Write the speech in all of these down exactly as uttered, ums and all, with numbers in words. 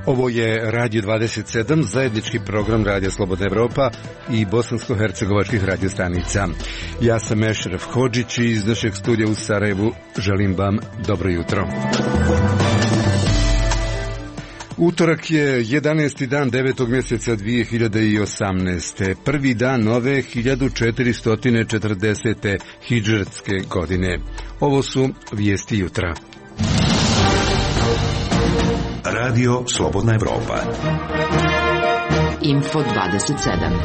Ovo je Radio dvadeset sedam, zajednički program Radio Slobodna Evropa i bosansko-hercegovačkih radiostanica. Ja sam Ešref Hodžić i iz našeg studija u Sarajevu želim vam dobro jutro. Utorak je jedanaesti dan devetog mjeseca dvije hiljade osamnaeste. Prvi dan nove hiljadu četiristo četrdesete hidžretske godine. Ovo su vijesti jutra. Radio Slobodna Evropa. Info dvadeset sedam.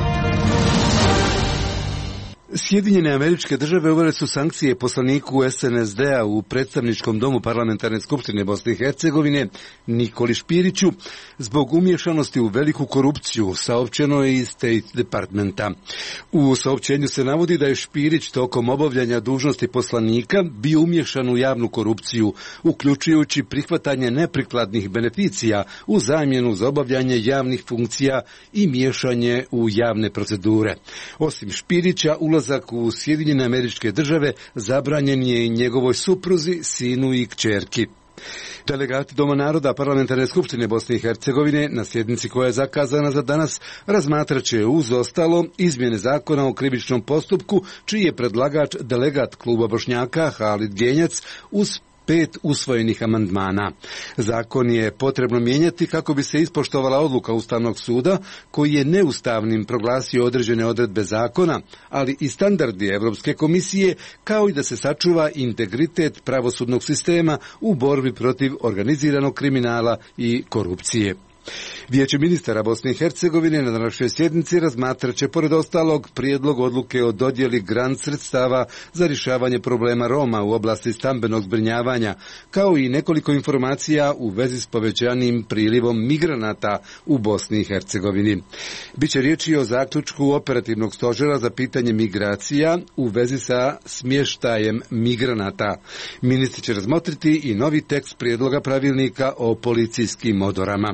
Sjedinjene Američke Države uvele su sankcije poslaniku es en es de a u predstavničkom domu Parlamentarne skupštine Bosne i Hercegovine Nikoli Špiriću zbog umješanosti u veliku korupciju, saopćeno je iz State Departmenta. U saopćenju se navodi da je Špirić tokom obavljanja dužnosti poslanika bio umješan u javnu korupciju, uključujući prihvatanje neprikladnih beneficija u zamjenu za obavljanje javnih funkcija i miješanje u javne procedure. Osim Špirića, ulazak u Sjedinjene Američke Države zabranjen je i njegovoj supruzi, sinu i kćerki. Delegati Doma naroda Parlamentarne skupštine Bosne i Hercegovine na sjednici koja je zakazana za danas razmatrat će uz ostalo izmjene zakona o krivičnom postupku, čiji je predlagač delegat kluba Bošnjaka Halid Genjac uz pet usvojenih amandmana. Zakon je potrebno mijenjati kako bi se ispoštovala odluka Ustavnog suda koji je neustavnim proglasio određene odredbe zakona, ali i standardi Europske komisije, kao i da se sačuva integritet pravosudnog sistema u borbi protiv organiziranog kriminala i korupcije. Vijeće ministara Bosne i Hercegovine na današnjoj sjednici razmatrat će pored ostalog prijedlog odluke o dodjeli grant sredstava za rješavanje problema Roma u oblasti stambenog zbrinjavanja, kao i nekoliko informacija u vezi s povećanim prilivom migranata u Bosni i Hercegovini. Biće riječi o zaključku operativnog stožera za pitanje migracija u vezi sa smještajem migranata. Ministri će razmotriti i novi tekst prijedloga pravilnika o policijskim odorama.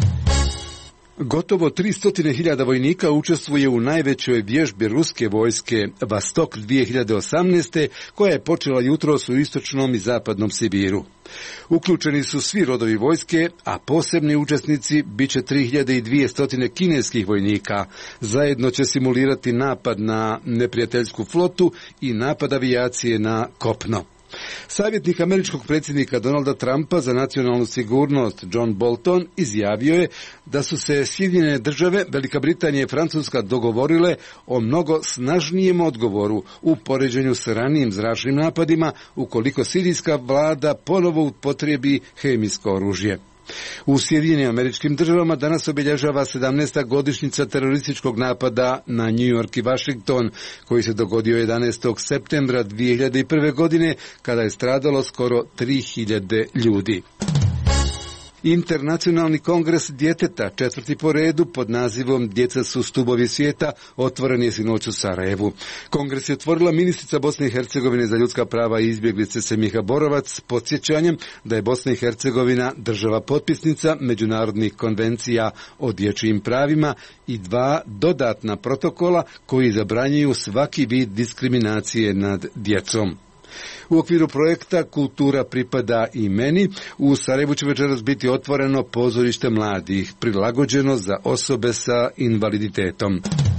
Gotovo tristo hiljada vojnika učestvuje u najvećoj vježbi ruske vojske Vostok dvije hiljade osamnaeste, koja je počela jutros u istočnom i zapadnom Sibiru. Uključeni su svi rodovi vojske, a posebni učesnici bit će tri hiljade dvjesto kineskih vojnika. Zajedno će simulirati napad na neprijateljsku flotu i napad avijacije na kopno. Savjetnik američkog predsjednika Donalda Trumpa za nacionalnu sigurnost John Bolton izjavio je da su se Sjedinjene Države, Velika Britanija i Francuska dogovorile o mnogo snažnijem odgovoru u poređenju s ranijim zračnim napadima ukoliko sirijska vlada ponovo upotrijebi hemijsko oružje. U Sjedinjenim Američkim Državama danas obilježava sedamnaesta godišnjica terorističkog napada na New York i Washington, koji se dogodio jedanaestog septembra dvije hiljade prve. godine, kada je stradalo skoro tri hiljade ljudi. Internacionalni kongres djeteta, četvrti po redu pod nazivom Djeca su stubovi svijeta, otvoren je sinoć u Sarajevu. Kongres je otvorila ministrica Bosne i Hercegovine za ljudska prava i izbjeglice Semiha Borovac s podsjećanjem da je Bosna i Hercegovina država potpisnica međunarodnih konvencija o dječjim pravima i dva dodatna protokola koji zabranjuju svaki vid diskriminacije nad djecom. U okviru projekta Kultura pripada i meni u Sarajevu će večeras biti otvoreno pozorište mladih, prilagođeno za osobe sa invaliditetom.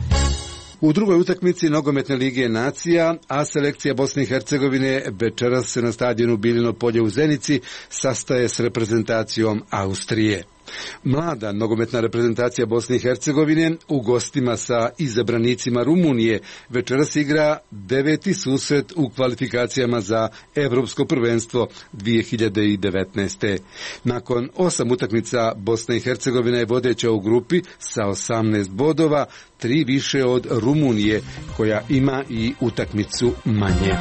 U drugoj utakmici Nogometne lige nacija, A selekcija Bosne i Hercegovine večeras se na stadionu Biljino polje u Zenici sastaje s reprezentacijom Austrije. Mlada nogometna reprezentacija Bosne i Hercegovine u gostima sa izabranicima Rumunije večeras igra deveti susret u kvalifikacijama za Evropsko prvenstvo dvije hiljade devetnaeste. Nakon osam utakmica Bosna i Hercegovina je vodeća u grupi sa osamnaest bodova, tri više od Rumunije koja ima i utakmicu manje.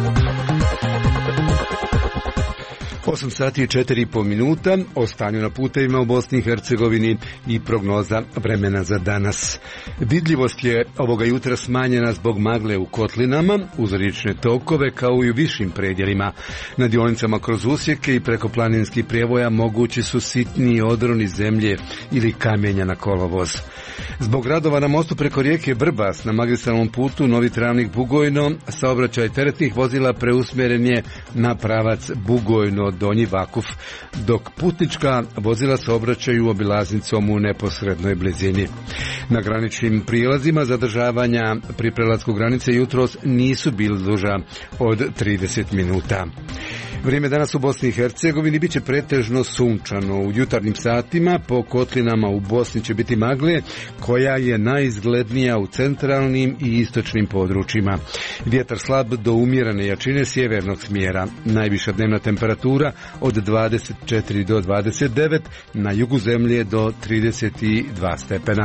osam sati i četiri i pol minuta o stanju na putevima u Bosni i Hercegovini i prognoza vremena za danas. Vidljivost je ovoga jutra smanjena zbog magle u kotlinama, uz riječne tokove kao i u višim predjelima. Na dionicama kroz usjeke i preko planinskih prijevoja mogući su sitniji odroni zemlje ili kamenja na kolovoz. Zbog radova na mostu preko rijeke Vrbas na magistralnom putu Novi Travnik Bugojno, saobraćaj teretnih vozila preusmjeren je na pravac Bugojno Donji Vakuf, dok putnička vozila se obraćaju obilaznicom u neposrednoj blizini. Na graničnim prijelazima zadržavanja pri prelasku granice jutros nisu bili duža od trideset minuta. Vrijeme danas u Bosni i Hercegovini biće pretežno sunčano. U jutarnjim satima po kotlinama u Bosni će biti magle, koja je najizglednija u centralnim i istočnim područjima. Vjetar slab do umjerene jačine sjevernog smjera. Najviša dnevna temperatura od dvadeset četiri do dvadeset devet, na jugu zemlje do trideset dva stepena.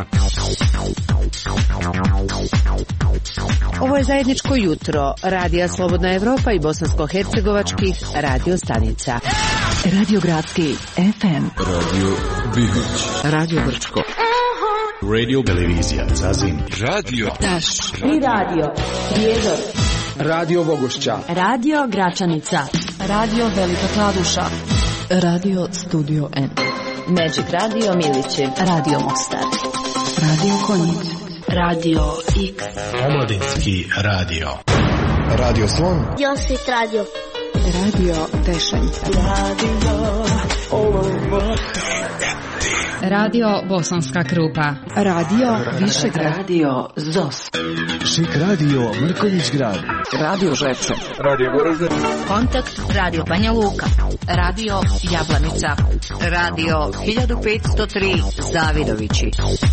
Ovo je zajedničko jutro Radija Slobodna Evropa i bosansko-hercegovačkih radio stanica. Radio Gradski F M, Radio Bihoć, Radio Brčko, Radio Televizija Zazin, Radio Taš i Radio Prijedor, Radio Vogošća, Radio Gračanica, Radio Velika Kladuša, Radio Studio N, Magic Radio Milići, Radio Mostar, Radio Konjic, Radio X, Omladinski radio, Radio Slon, Josit Radio, Radio Tešenca, Radio Olomouc, Radio Bosanska Krupa, Radio Višegrad, Radio Zos, Šik Radio Mrkonjić Grad, Radio Žepče, Radio Goražde, Kontakt Radio Banja Luka, Radio Jablanica, Radio hiljadu petsto tri Zavidovići.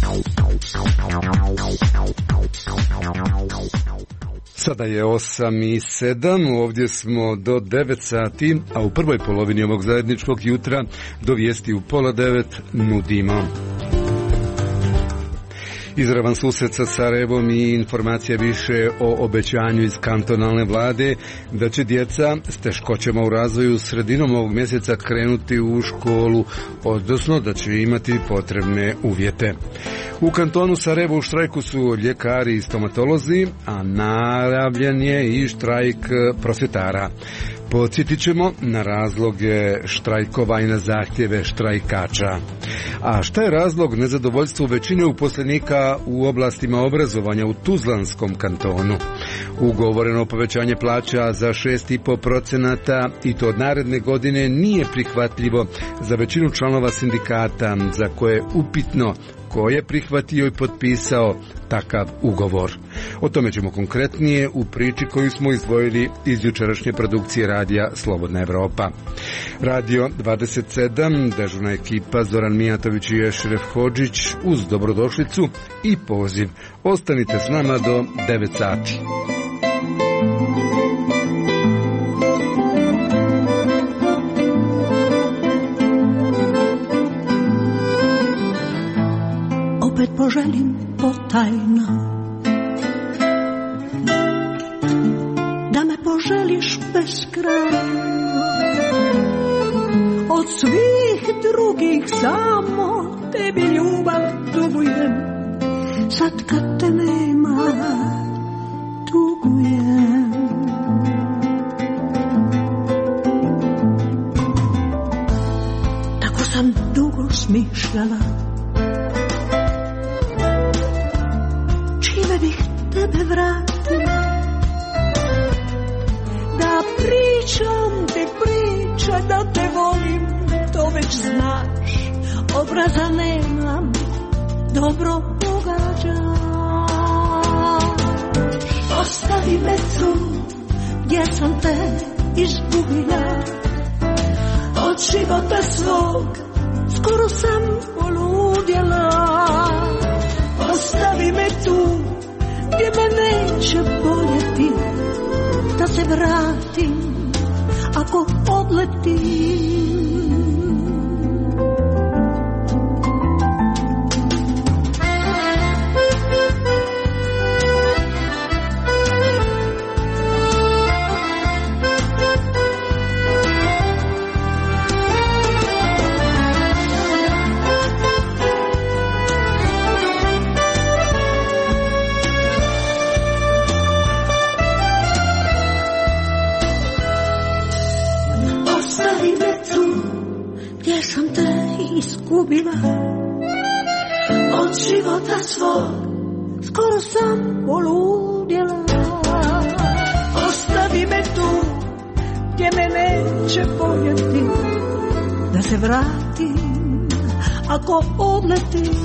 Sada je osam i sedam, ovdje smo do devet sati, a u prvoj polovini ovog zajedničkog jutra do vijesti u pola devet nudimo izravan susret sa Sarajevom i informacija više o obećanju iz kantonalne vlade da će djeca s teškoćama u razvoju sredinom ovog mjeseca krenuti u školu, odnosno da će imati potrebne uvjete. U kantonu Sarajevo u štrajku su ljekari i stomatolozi, a najavljen je i štrajk prosvjetara. Podsjetit ćemo na razloge štrajkova i na zahtjeve štrajkača. A šta je razlog nezadovoljstvu većine uposlenika u oblastima obrazovanja u Tuzlanskom kantonu? Ugovoreno povećanje plaća za šest zarez pet posto i to od naredne godine nije prihvatljivo za većinu članova sindikata, za koje je upitno ko je prihvatio i potpisao takav ugovor. O tome ćemo konkretnije u priči koju smo izdvojili iz jučerašnje produkcije radija Slobodna Evropa. Radio dvadeset sedam, dežurna ekipa Zoran Mijatović i Ešref Hodžić uz dobrodošlicu i poziv. Ostanite s nama do devet sati. Opet poželim potajno da me poželiš bez kraja. Od svih drugih samo tebi ljubav dugujem. Sad kad te nema tugujem. Tako sam dugo smišljala čime bih tebe vratila, da pričam ti priče da te volim, to već znaš, obraza nemam, dobro pogađaš. Ostavi me tu gdje sam te izgubila, od života svog skoro sam poludjela. Ostavi me tu gdje me neće boljeti, da se vratim ako odletim. Izgubila od života svog, skoro sam poludjela. Ostavi me tu gdje me neće voljeti, da se vratim ako odletim.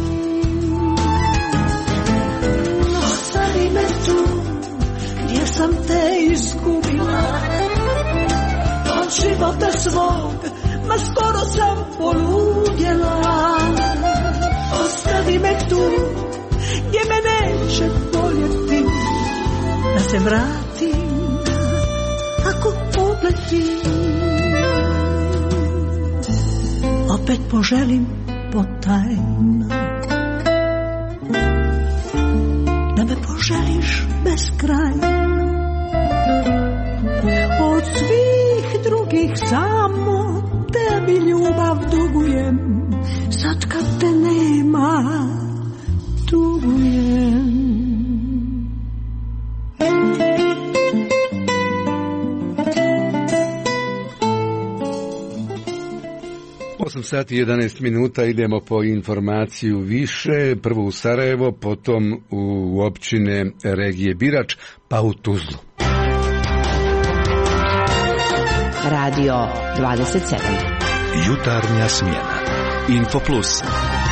Ostavi me tu gdje sam te izgubila, od života svog, ma skoro sam poludjela. Ostavi me tu gdje me neće voljeti, da se vratim ako odletim. Opet poželim potajno da me poželiš beskrajno. Od svih drugih samo tebi ljubav dugujem, sad kad te nema tugujem. osam sati i jedanaest minuta, idemo po informaciju više, prvo u Sarajevo, potom u općine regije Birač, pa u Tuzlu. Radio dvadeset sedam. Jutarnja smjena. Info Plus.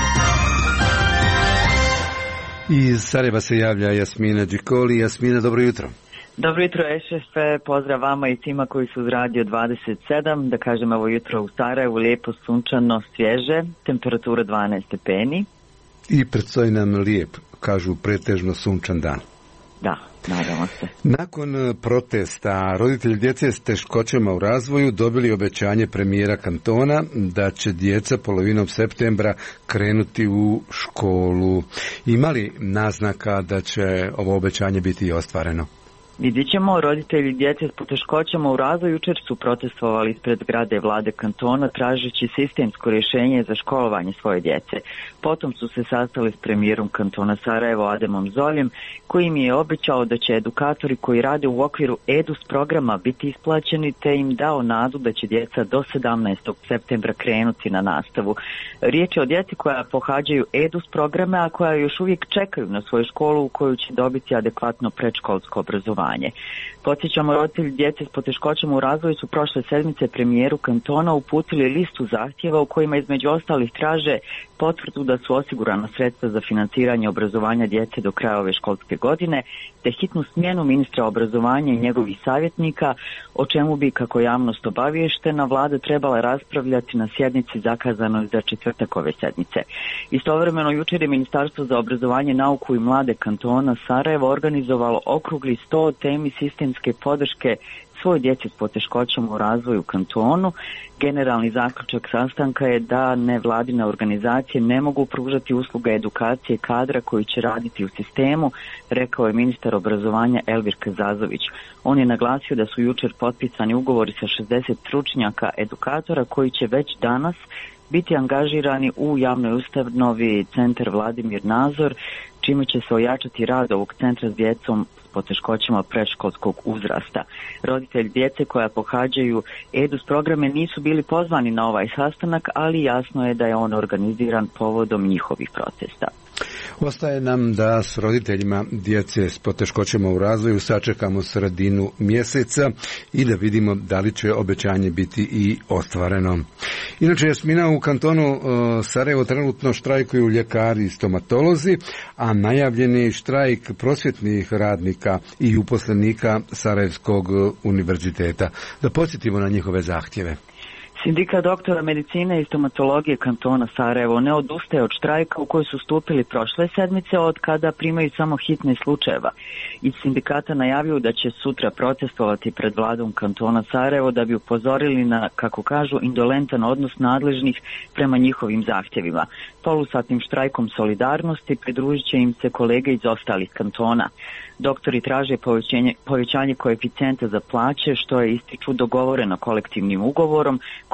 Iz Sarajeva se javlja Jasmina Đikoli. Jasmina, dobro jutro. Dobro jutro, Ešefe, pozdrav vama i svima koji su uz Radio dvadeset sedam. Da kažem, ovo jutro u Sarajevu, lijepo, sunčano, svježe, temperatura dvanaest stepeni. I predstoji nam lijep, kažu, pretežno sunčan dan. Da, nadamo se. Nakon protesta, roditelji djece s teškoćama u razvoju dobili obećanje premijera kantona da će djeca polovinom septembra krenuti u školu. Ima li naznaka da će ovo obećanje biti ostvareno? Vidjet ćemo, roditelji djece s poteškoćama u razvoju jučer su protestovali ispred zgrade vlade kantona tražeći sistemsko rješenje za školovanje svoje djece. Potom su se sastali s premijerom kantona Sarajevo Ademom Zoljem, koji im je obećao da će edukatori koji rade u okviru EDUS programa biti isplaćeni, te im dao nadu da će djeca do sedamnaestog septembra krenuti na nastavu. Riječ je o djeci koja pohađaju EDUS programe, a koja još uvijek čekaju na svoju školu u koju će dobiti adekvatno predškolsko obrazovanje. Podsjećamo, roditelji djece s poteškoćama u razvoju su prošle sedmice premijeru kantona uputili listu zahtjeva u kojima između ostalih traže potvrdu da su osigurana sredstva za financiranje obrazovanja djece do kraja ove školske godine, te hitnu smjenu ministra obrazovanja i njegovih savjetnika, o čemu bi, kako javnost obaviještena, vlada trebala raspravljati na sjednici zakazanoj za četvrtak ove sedmice. Istovremeno, jučer je Ministarstvo za obrazovanje, nauku i mlade kantona Sarajevo organizovalo okrugli sto o temi sistemske podrške svoj djeci s poteškoćama u razvoju kantonu. Generalni zaključak sastanka je da nevladine organizacije ne mogu pružati usluge edukacije kadra koji će raditi u sistemu, rekao je ministar obrazovanja Elvir Kazazović. On je naglasio da su jučer potpisani ugovori sa šezdeset stručnjaka edukatora koji će već danas biti angažirani u javnoj ustanovi Centar Vladimir Nazor, čime će se ojačati rad ovog centra s djecom s poteškoćama predškolskog uzrasta. Roditelji djece koja pohađaju EDUS programe nisu bili pozvani na ovaj sastanak, ali jasno je da je on organiziran povodom njihovih protesta. Ostaje nam da s roditeljima djece s poteškoćama u razvoju sačekamo sredinu mjeseca i da vidimo da li će obećanje biti i ostvareno. Inače, Jasmina, u kantonu uh, Sarajevo trenutno štrajkuju ljekari i stomatolozi, a najavljen je štrajk prosvjetnih radnika i uposlenika Sarajevskog univerziteta. Da podsjetimo na njihove zahtjeve. Sindikat doktora medicine i stomatologije kantona Sarajevo ne odustaje od štrajka u koji su stupili prošle sedmice, od kada primaju samo hitne slučajeva. Iz sindikata najavio da će sutra protestovati pred vladom kantona Sarajevo da bi upozorili na, kako kažu, indolentan odnos nadležnih prema njihovim zahtjevima. Polusatnim štrajkom solidarnosti pridružit će im se kolege iz ostalih kantona. Doktori traže povećanje, povećanje koeficijenta za plaće, što je, ističu, dogovoreno kolektivnim ugovorom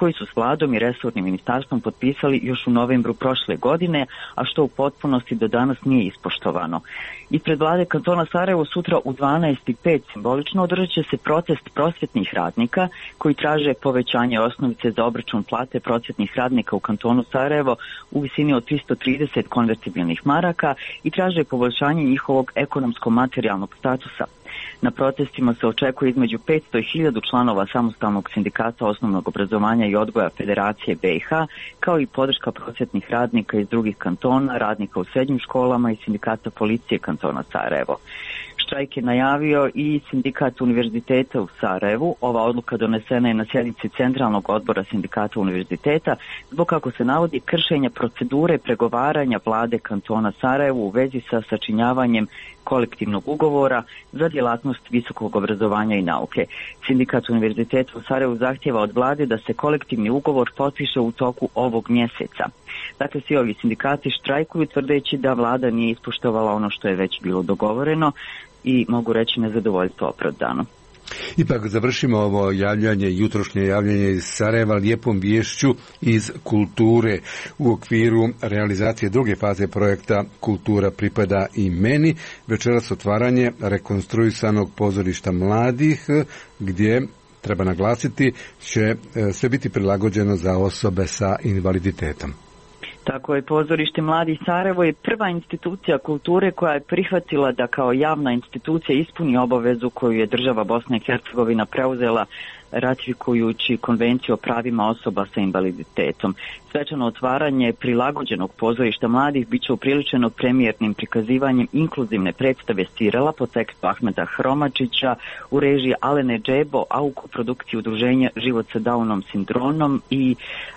koji su s vladom i resornim ministarstvom potpisali još u novembru prošle godine, a što u potpunosti do danas nije ispoštovano. Ispred vlade kantona Sarajevo sutra u dvanaest i pet simbolično održat će se protest prosvjetnih radnika koji traže povećanje osnovice za obračun plate prosvjetnih radnika u kantonu Sarajevo u visini od tristo trideset konvertibilnih maraka i traže poboljšanje njihovog ekonomsko-materijalnog statusa. Na protestima se očekuje između petsto i hiljadu članova samostalnog sindikata osnovnog obrazovanja i odgoja Federacije B i H, kao i podrška prosvjetnih radnika iz drugih kantona, radnika u srednjim školama i sindikata policije kantona Sarajevo. Štrajk je najavio i sindikat univerziteta u Sarajevu. Ova odluka donesena je na sjednici Centralnog odbora sindikata univerziteta zbog, kako se navodi, kršenja procedure pregovaranja vlade kantona Sarajevu u vezi sa sačinjavanjem kolektivnog ugovora za djelatnost visokog obrazovanja i nauke. Sindikat univerziteta u Sarajevu zahtjeva od vlade da se kolektivni ugovor potpiše u toku ovog mjeseca. Dakle, svi ovi sindikati štrajkuju tvrdeći da vlada nije ispoštovala ono što je već bilo dogovoreno i mogu reći nezadovoljstvo opravdano. Ipak završimo ovo javljanje, jutrošnje javljanje iz Sarajeva lijepom viješću iz kulture u okviru realizacije druge faze projekta Kultura pripada i meni. Večeras otvaranje rekonstruisanog pozorišta mladih gdje, treba naglasiti, će sve biti prilagođeno za osobe sa invaliditetom. Tako je, pozorište Mladih Sarajevo je prva institucija kulture koja je prihvatila da kao javna institucija ispuni obavezu koju je država Bosna i Hercegovina preuzela ratifikujući Konvenciju o pravima osoba sa invaliditetom. Svečano otvaranje prilagođenog pozorišta mladih bit će upriličeno premijernim prikazivanjem inkluzivne predstave Sirela po tekstu Ahmeda Hromačića u režiji Alene Džebo, a u koprodukciji udruženja Život sa Downom sindromom i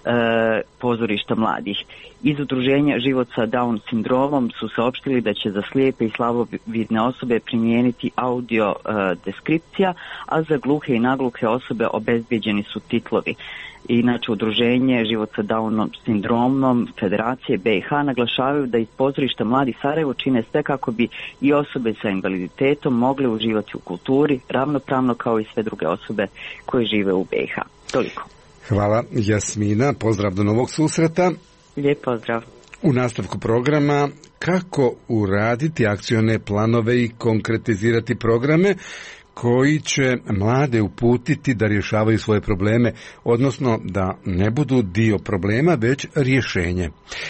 e, pozorišta mladih. Iz udruženja Život sa Down sindromom su saopštili da će za slijepe i slabovidne osobe primijeniti audio e, deskripcija, a za gluhe i nagluhe osobe obezbijeđeni su titlovi. Inače, udruženje Život sa Downom sindromom Federacije B i H naglašavaju da iz pozorišta Mladih Sarajevo čine sve kako bi i osobe sa invaliditetom mogle uživati u kulturi ravnopravno kao i sve druge osobe koje žive u B i H. Toliko. Hvala, Jasmina. Pozdrav do novog susreta. Lijep pozdrav. U nastavku programa kako uraditi akcione planove i konkretizirati programe koji će mlade uputiti da rješavaju svoje probleme, odnosno da ne budu dio problema, već rješenje.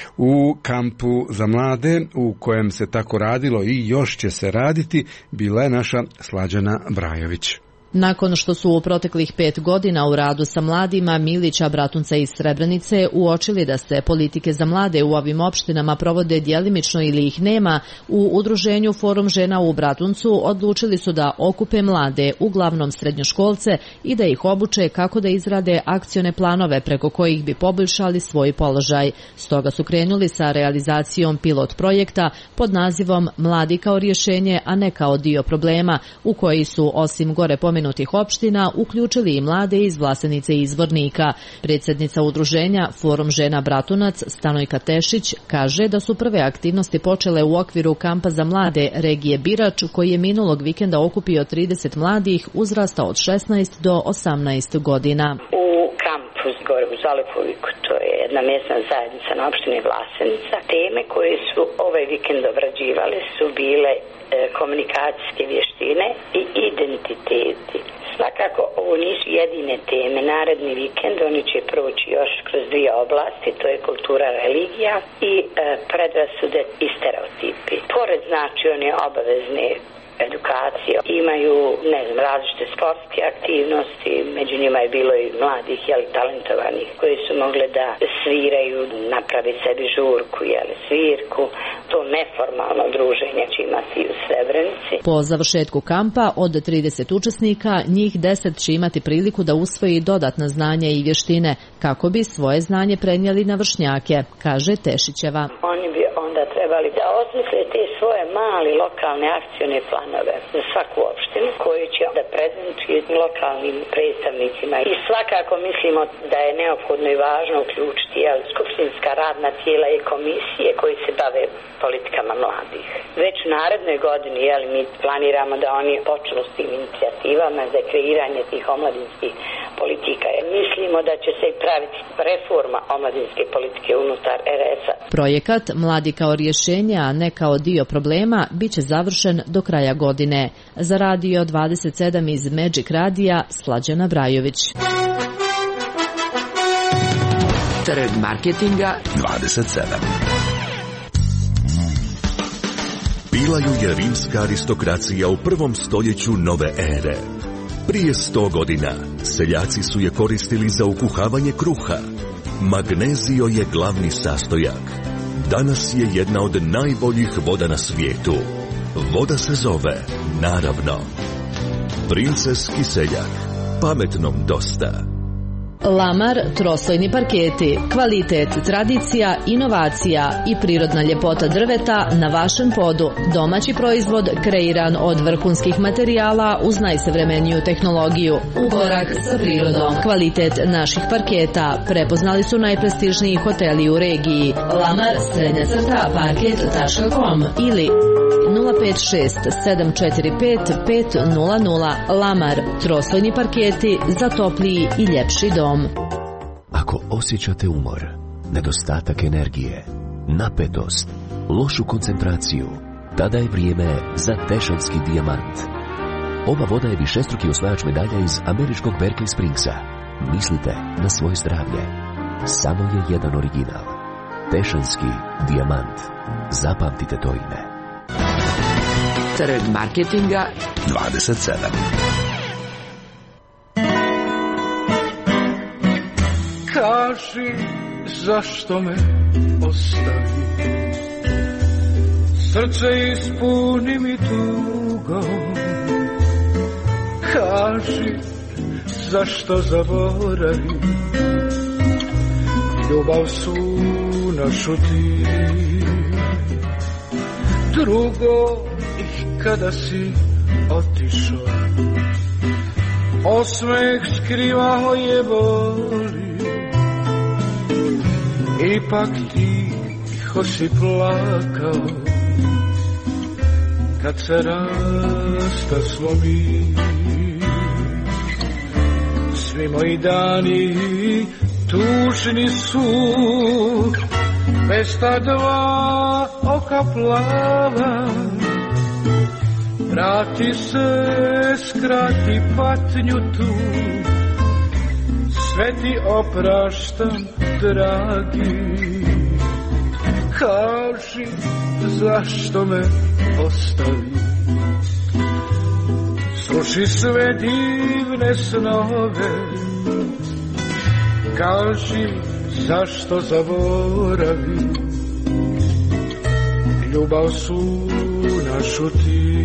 U kampu za mlade, u kojem se tako radilo i još će se raditi, bila je naša Slađana Brajović. Nakon što su u proteklih pet godina u radu sa mladima Milića, Bratunca i Srebrenice uočili da se politike za mlade u ovim opštinama provode djelimično ili ih nema, u udruženju Forum žena u Bratuncu odlučili su da okupe mlade, uglavnom srednjoškolce, i da ih obuče kako da izrade akcione planove preko kojih bi poboljšali svoj položaj. Stoga su krenuli sa realizacijom pilot projekta pod nazivom Mladi kao rješenje, a ne kao dio problema, u koji su osim gore pomenutih opština uključili i mlade iz Vlasenice i Izvornika. Predsjednica udruženja Forum žena Bratunac Stanojka Tešić kaže da su prve aktivnosti počele u okviru kampa za mlade regije Birač, koji je minulog vikenda okupio trideset mladih uzrasta od šesnaest do osamnaest godina. U kampu gore u Zalepoviku, to je jedna mjesna zajednica na opštini Vlasenica, teme koje su ovaj vikend obrađivali su bile komunikacijske vještine i identiteti. Svakako ovo nisu jedine teme. Naredni vikend oni će proći još kroz dvije oblasti, to je kultura, religija i e, predrasude i stereotipi. Pored znači one obavezne edukacije, imaju, ne znam, različite sportske aktivnosti, među njima je bilo i mladih, jeli, talentovanih, koji su mogli da sviraju, napravi sebi žurku, jeli, svirku, to neformalno druženje će imati u Srebrenici. Po završetku kampa od trideset učesnika, njih deset će imati priliku da usvoji dodatna znanja i vještine, kako bi svoje znanje prenijeli na vršnjake, kaže Tešićeva. Oni bi onda trebali da osmisle te svoje mali lokalne akcione planove za svaku opštinu koju će da prezentuju lokalnim predstavnicima. I svakako mislimo da je neophodno i važno uključiti jel, skupštinska radna tijela i komisije koji se bave politikama mladih. Već u narednoj godini jel, mi planiramo da oni počnu s tim inicijativama za kreiranje tih omladinskih politika. Mislimo da će se i praviti reforma omladinske politike unutar er es a. Projekat Mladi kao rješenje, a ne kao dio problema, bit će završen do kraja godine. Za Radio dvadeset sedam iz Magic Radija, Slađana Brajović. Trg marketinga dvadeset sedam. Bila ju je rimska aristokracija u prvom stoljeću nove ere. Prije sto godina seljaci su je koristili za ukuhavanje kruha. Magnezio je glavni sastojak. Danas je jedna od najboljih voda na svijetu. Voda se zove, naravno, princeski seljak. Pametnom dosta. Lamar troslojni parketi, kvalitet, tradicija, inovacija i prirodna ljepota drveta na vašem podu. Domaći proizvod kreiran od vrhunskih materijala uz najsavremeniju tehnologiju. U korak sa prirodom. Kvalitet naših parketa prepoznali su najprestižniji hoteli u regiji. Lamar srednja crta parket tačka com ili nula pet šest sedam četiri pet pet nula nula. Lamar troslojni parketi za topliji i ljepši dom. Ako osjećate umor, nedostatak energije, napetost, lošu koncentraciju, tada je vrijeme za Tešanski dijamant. Ova voda je višestruki osvajač medalja iz američkog Berkeley Springsa. Mislite na svoje zdravlje. Samo je jedan original. Tešanski dijamant. Zapamtite to ime. Trg marketinga dvadeset sedam. Kaži zašto me ostavi, srce ispuni mi tugom. Kaži zašto zaboravi, ljubav su našu ti. Drugo, i kada si otišao, osmeh skrivao je boli. Ipak tiho si plakao kad se rastasmo mi. Svi moji dani tužni su, bez ta dva oka plava. Vrati se, skrati patnju tu, sve ti opraštam, dragi. Kaži zašto me ostavi, sluši sve divne snove. Kaži zašto zaboravi, ljubav su našu ti.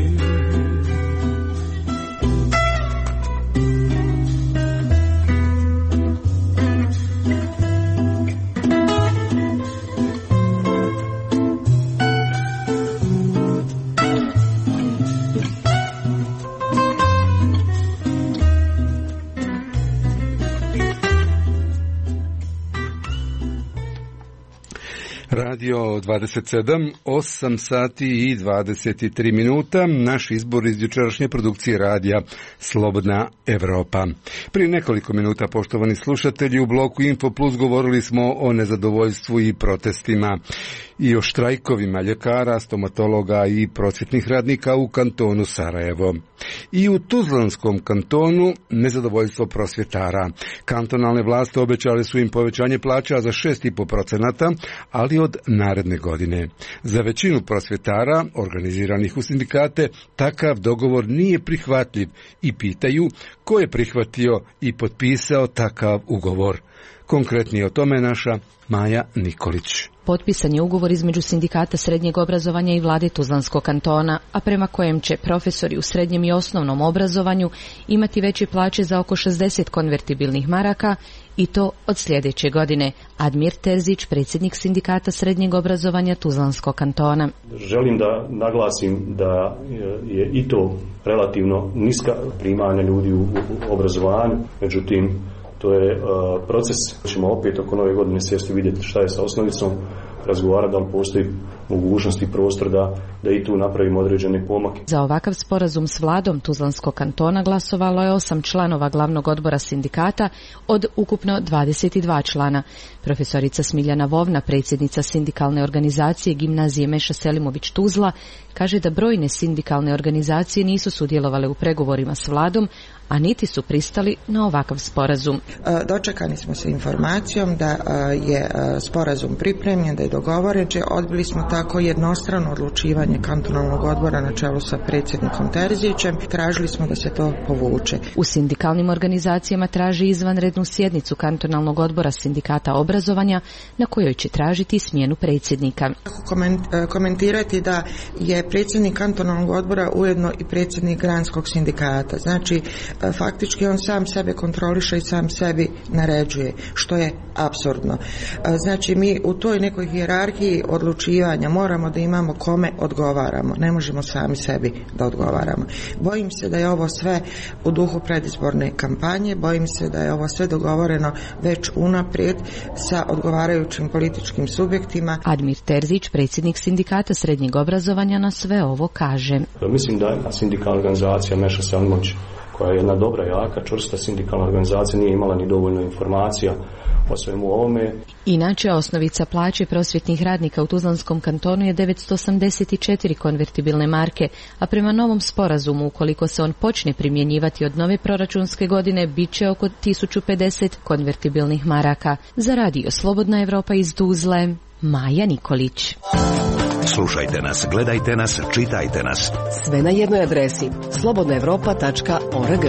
Radio dvadeset sedam, osam sati i dvadeset tri minuta, naš izbor iz jučerašnje produkcije radija Slobodna Evropa. Prije nekoliko minuta, poštovani slušatelji, u bloku Info Plus govorili smo o nezadovoljstvu i protestima i o štrajkovima ljekara, stomatologa i prosvjetnih radnika u kantonu Sarajevo. I u Tuzlanskom kantonu nezadovoljstvo prosvjetara. Kantonalne vlasti obećale su im povećanje plaća za šest zarez pet procenata, ali od naredne godine. Za većinu prosvjetara, organiziranih u sindikate, takav dogovor nije prihvatljiv i pitaju ko je prihvatio i potpisao takav ugovor. Konkretnije o tome naša Maja Nikolić. Potpisan je ugovor između sindikata srednjeg obrazovanja i vlade Tuzlanskog kantona, a prema kojem će profesori u srednjem i osnovnom obrazovanju imati veće plaće za oko šezdeset konvertibilnih maraka i to od sljedeće godine. Admir Terzić, predsjednik sindikata srednjeg obrazovanja Tuzlanskog kantona. Želim da naglasim da je i to relativno niska primanja ljudi u obrazovanju, međutim to je uh, proces. Ćemo opet oko nove godine sjesti vidjeti šta je sa osnovicom, razgovarati da li postoji mogućnosti i prostor da, da i tu napravimo određene pomake. Za ovakav sporazum s vladom Tuzlanskog kantona glasovalo je osam članova glavnog odbora sindikata od ukupno dvadeset dva člana. Profesorica Smiljana Vovna, predsjednica sindikalne organizacije Gimnazije Meša Selimović Tuzla, kaže da brojne sindikalne organizacije nisu sudjelovale u pregovorima s vladom, a niti su pristali na ovakav sporazum. Dočekani smo sa informacijom da je sporazum pripremljen, da je dogovoren, odbili smo tako jednostrano odlučivanje kantonalnog odbora na čelu sa predsjednikom Terzićem, tražili smo da se to povuče. U sindikalnim organizacijama traži izvanrednu sjednicu kantonalnog odbora sindikata obrazovanja na kojoj će tražiti smjenu predsjednika. Komentirati da je predsjednik kantonalnog odbora ujedno i predsjednik granskog sindikata. Znači, faktički on sam sebe kontroliše i sam sebi naređuje, što je apsurdno. Znači, mi u toj nekoj hijerarhiji odlučivanja moramo da imamo kome odgovaramo. Ne možemo sami sebi da odgovaramo. Bojim se da je ovo sve u duhu predizborne kampanje, bojim se da je ovo sve dogovoreno već unaprijed sa odgovarajućim političkim subjektima. Admir Terzić, predsjednik sindikata srednjeg obrazovanja, na sve ovo kaže. Mislim da sindikalna organizacija Meša Selimović, koja je jedna dobra, jaka, čvrsta sindikalna organizacija, nije imala ni dovoljno informacija o svemu ovome. Inače, osnovica plaće prosvjetnih radnika u Tuzlanskom kantonu je devetsto osamdeset četiri konvertibilne marke, a prema novom sporazumu, ukoliko se on počne primjenjivati od nove proračunske godine, bit će oko tisuću pedeset konvertibilnih maraka. Za radio Slobodna Evropa iz Tuzle, Maja Nikolić. Slušajte nas, gledajte nas, čitajte nas. Sve na jednoj adresi slobodna evropa tačka org.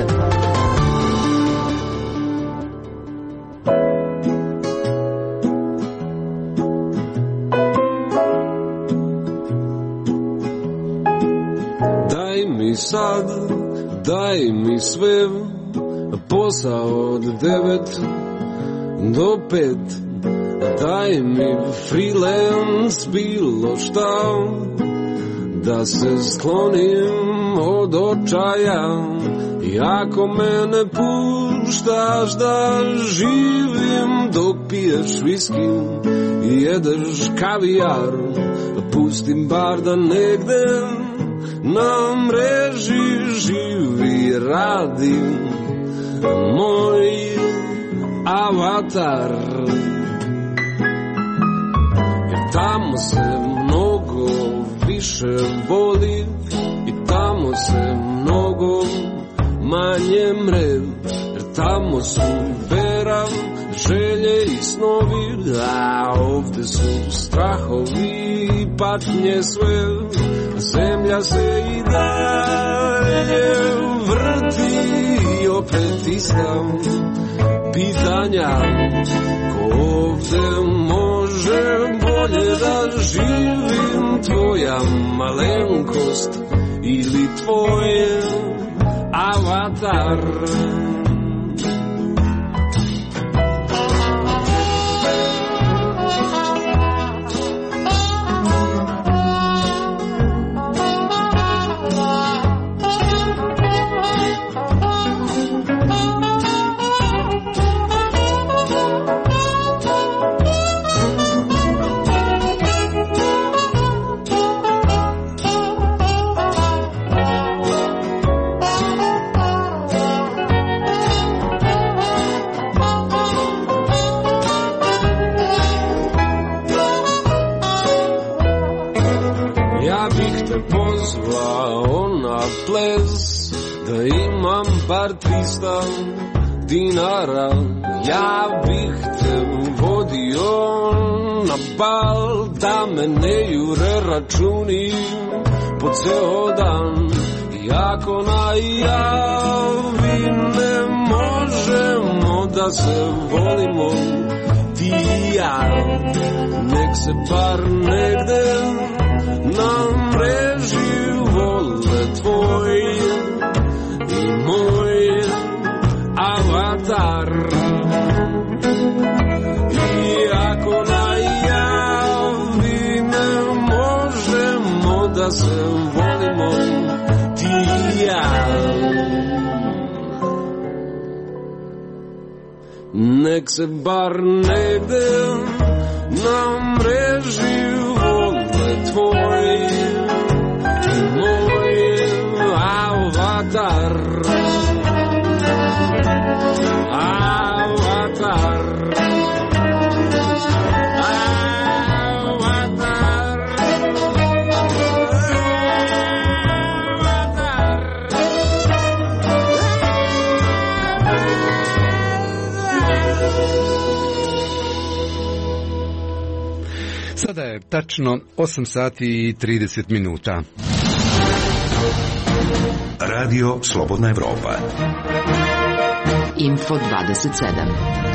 Daj mi sad, daj mi sve, posao od devet do pet. Daj mi freelance bilo šta, da se sklonim od očaja. I ako me ne puštaš da živim dok piješ viski i jedeš kavijar, pustim bar da negde na mreži živi radi moj avatar. Tamo se mnogo više voli i tamo se mnogo manje mre, jer tamo su vera, želje i snovi, a ovde su strahovi i patnje sve. Zemlja se i dalje vrti i opet ista pitanja, ko ovde može bolje da živim, tvoja malenkost ili tvoj avatar. Bar trista dinara, ja bih te vodio na bal, da me ne jure računi po ceo dan. I ako najavi ne možemo da se volimo ti i ja, nek se bar negde na mreži vole tvoj i moj avatar. I ako najavi ne možemo da se volimo ti i ja, nek se bar negde na mreži vole tvoj Avatar, Avatar, Sada je tačno osam sati i trideset minuta. Radio Slobodna Evropa. Info dvadeset sedam.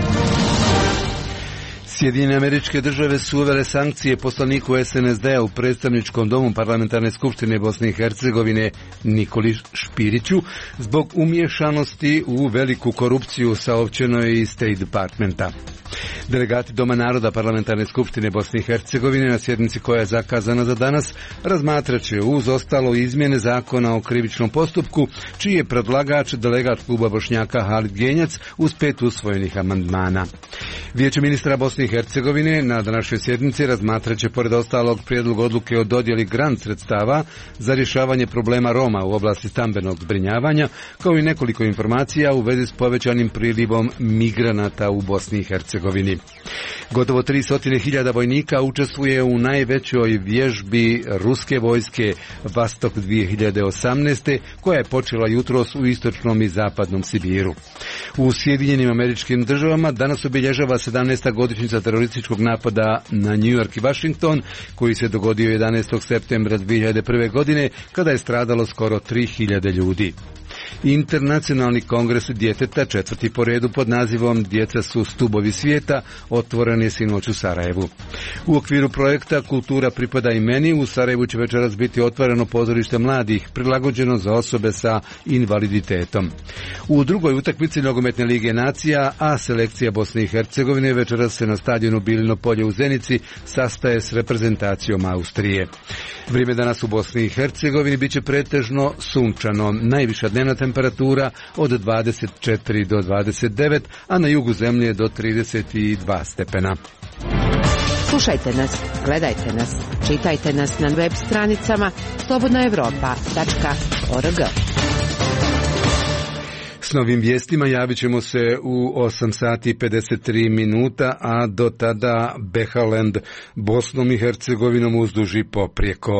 Sjedinjene Američke Države su uvele sankcije poslaniku es en es de-a u predstavničkom domu Parlamentarne skupštine Bosne i Hercegovine Nikoli Špiriću zbog umiješanosti u veliku korupciju, saopćeno je iz State Departmenta. Delegati Doma naroda Parlamentarne skupštine Bosne i Hercegovine na sjednici koja je zakazana za danas razmatraće uz ostalo izmjene zakona o krivičnom postupku, čiji je predlagač delegat kluba Bošnjaka Halid Genjac uz pet usvojenih amandmana. Vijeće ministra Bosne i Hercegovine na današnjoj sjednici razmatraće pored ostalog prijedlog odluke o dodjeli grant sredstava za rješavanje problema Roma u oblasti stambenog zbrinjavanja, kao i nekoliko informacija u vezi s povećanim prilivom migranata u Bosni i Hercegovini. Gotovo tristo hiljada vojnika učestvuje u najvećoj vježbi ruske vojske Vastok dvije hiljade osamnaeste, koja je počela jutros u istočnom i zapadnom Sibiru. U Sjedinjenim Američkim Državama danas obilježava sedamnaesta godišnjica terorističkog napada na New York i Washington, koji se dogodio jedanaestog septembra dvije hiljade prve. godine, kada je stradalo skoro tri hiljade ljudi. Internacionalni kongres djeteta, četvrti po redu pod nazivom Djeca su stubovi svijeta, otvoren je sinoć u Sarajevu. U okviru projekta Kultura pripada i meni u Sarajevu će večeras biti otvoreno pozorište mladih, prilagođeno za osobe sa invaliditetom. U drugoj utakmici Nogometne lige nacija, A selekcija Bosne i Hercegovine večeras se na stadionu Bilino polje u Zenici sastaje s reprezentacijom Austrije. Vrijeme danas u Bosni i Hercegovini biće pretežno sunčano, najviša dnevna temperatura od dvadeset četiri do dvadeset devet, a na jugu zemlje do trideset dva stepena. Slušajte nas, gledajte nas, čitajte nas na web stranicama slobodna evropa tačka org. S novim vijestima javit ćemo se u osam sati i pedeset tri minuta, a do tada Behaland Bosnom i Hercegovinom uzduži poprijeko.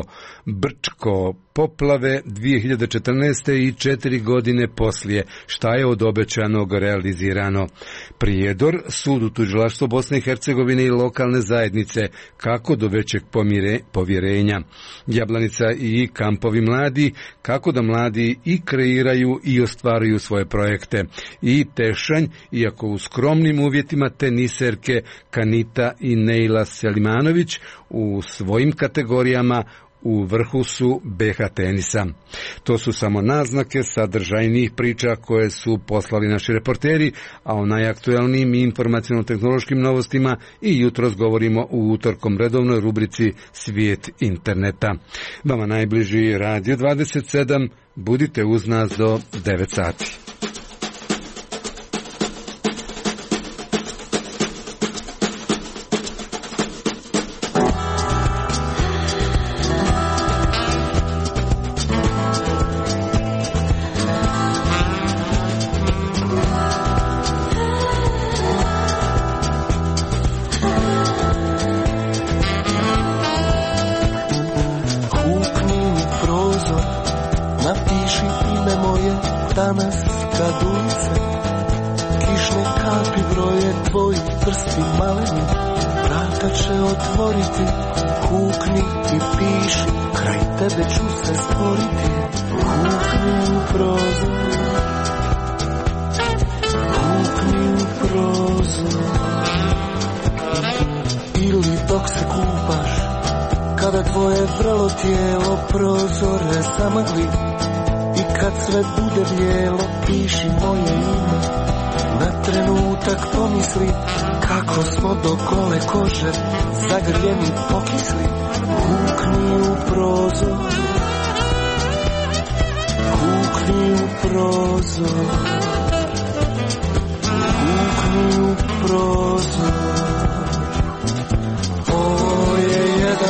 Brčko, poplave dvije hiljade četrnaeste i četiri godine poslije. Šta je od obećanog realizirano? Prijedor, sud u tužilaštvo Bosne i Hercegovine i lokalne zajednice. Kako do većeg pomire, povjerenja? Jablanica i kampovi mladi. Kako da mladi i kreiraju i ostvaruju svoje projekte. I Tešanj, iako u skromnim uvjetima, teniserke Kanita i Neila Selimanović u svojim kategorijama u vrhu su be ha tenisa. To su samo naznake sadržajnijih priča koje su poslali naši reporteri, a o najaktuelnijim informaciono-tehnološkim novostima i jutros govorimo u utorkom redovnoj rubrici Svijet interneta. Vama najbliži Radio dvadeset sedam, budite uz nas do devet sati.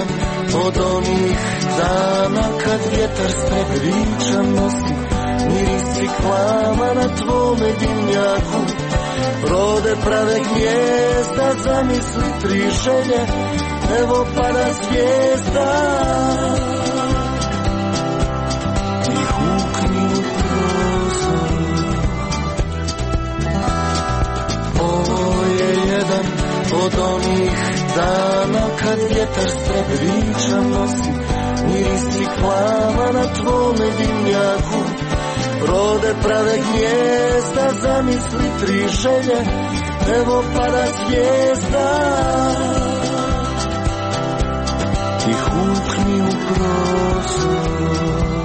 Od onih dana kad vjetar s prekriča nosi klama na tvome dimnjaku, rode prave gnjezda, zamisli tri želje, evo pada zvijezda. I hukni u prozor. Ovo je jedan od onih dana kad vjetar srebrniča nosi miris i klama na tvome dimnjaku, rode prave gnjezda, zamisli tri želje, evo pada zvijezda. I hukni u prozor,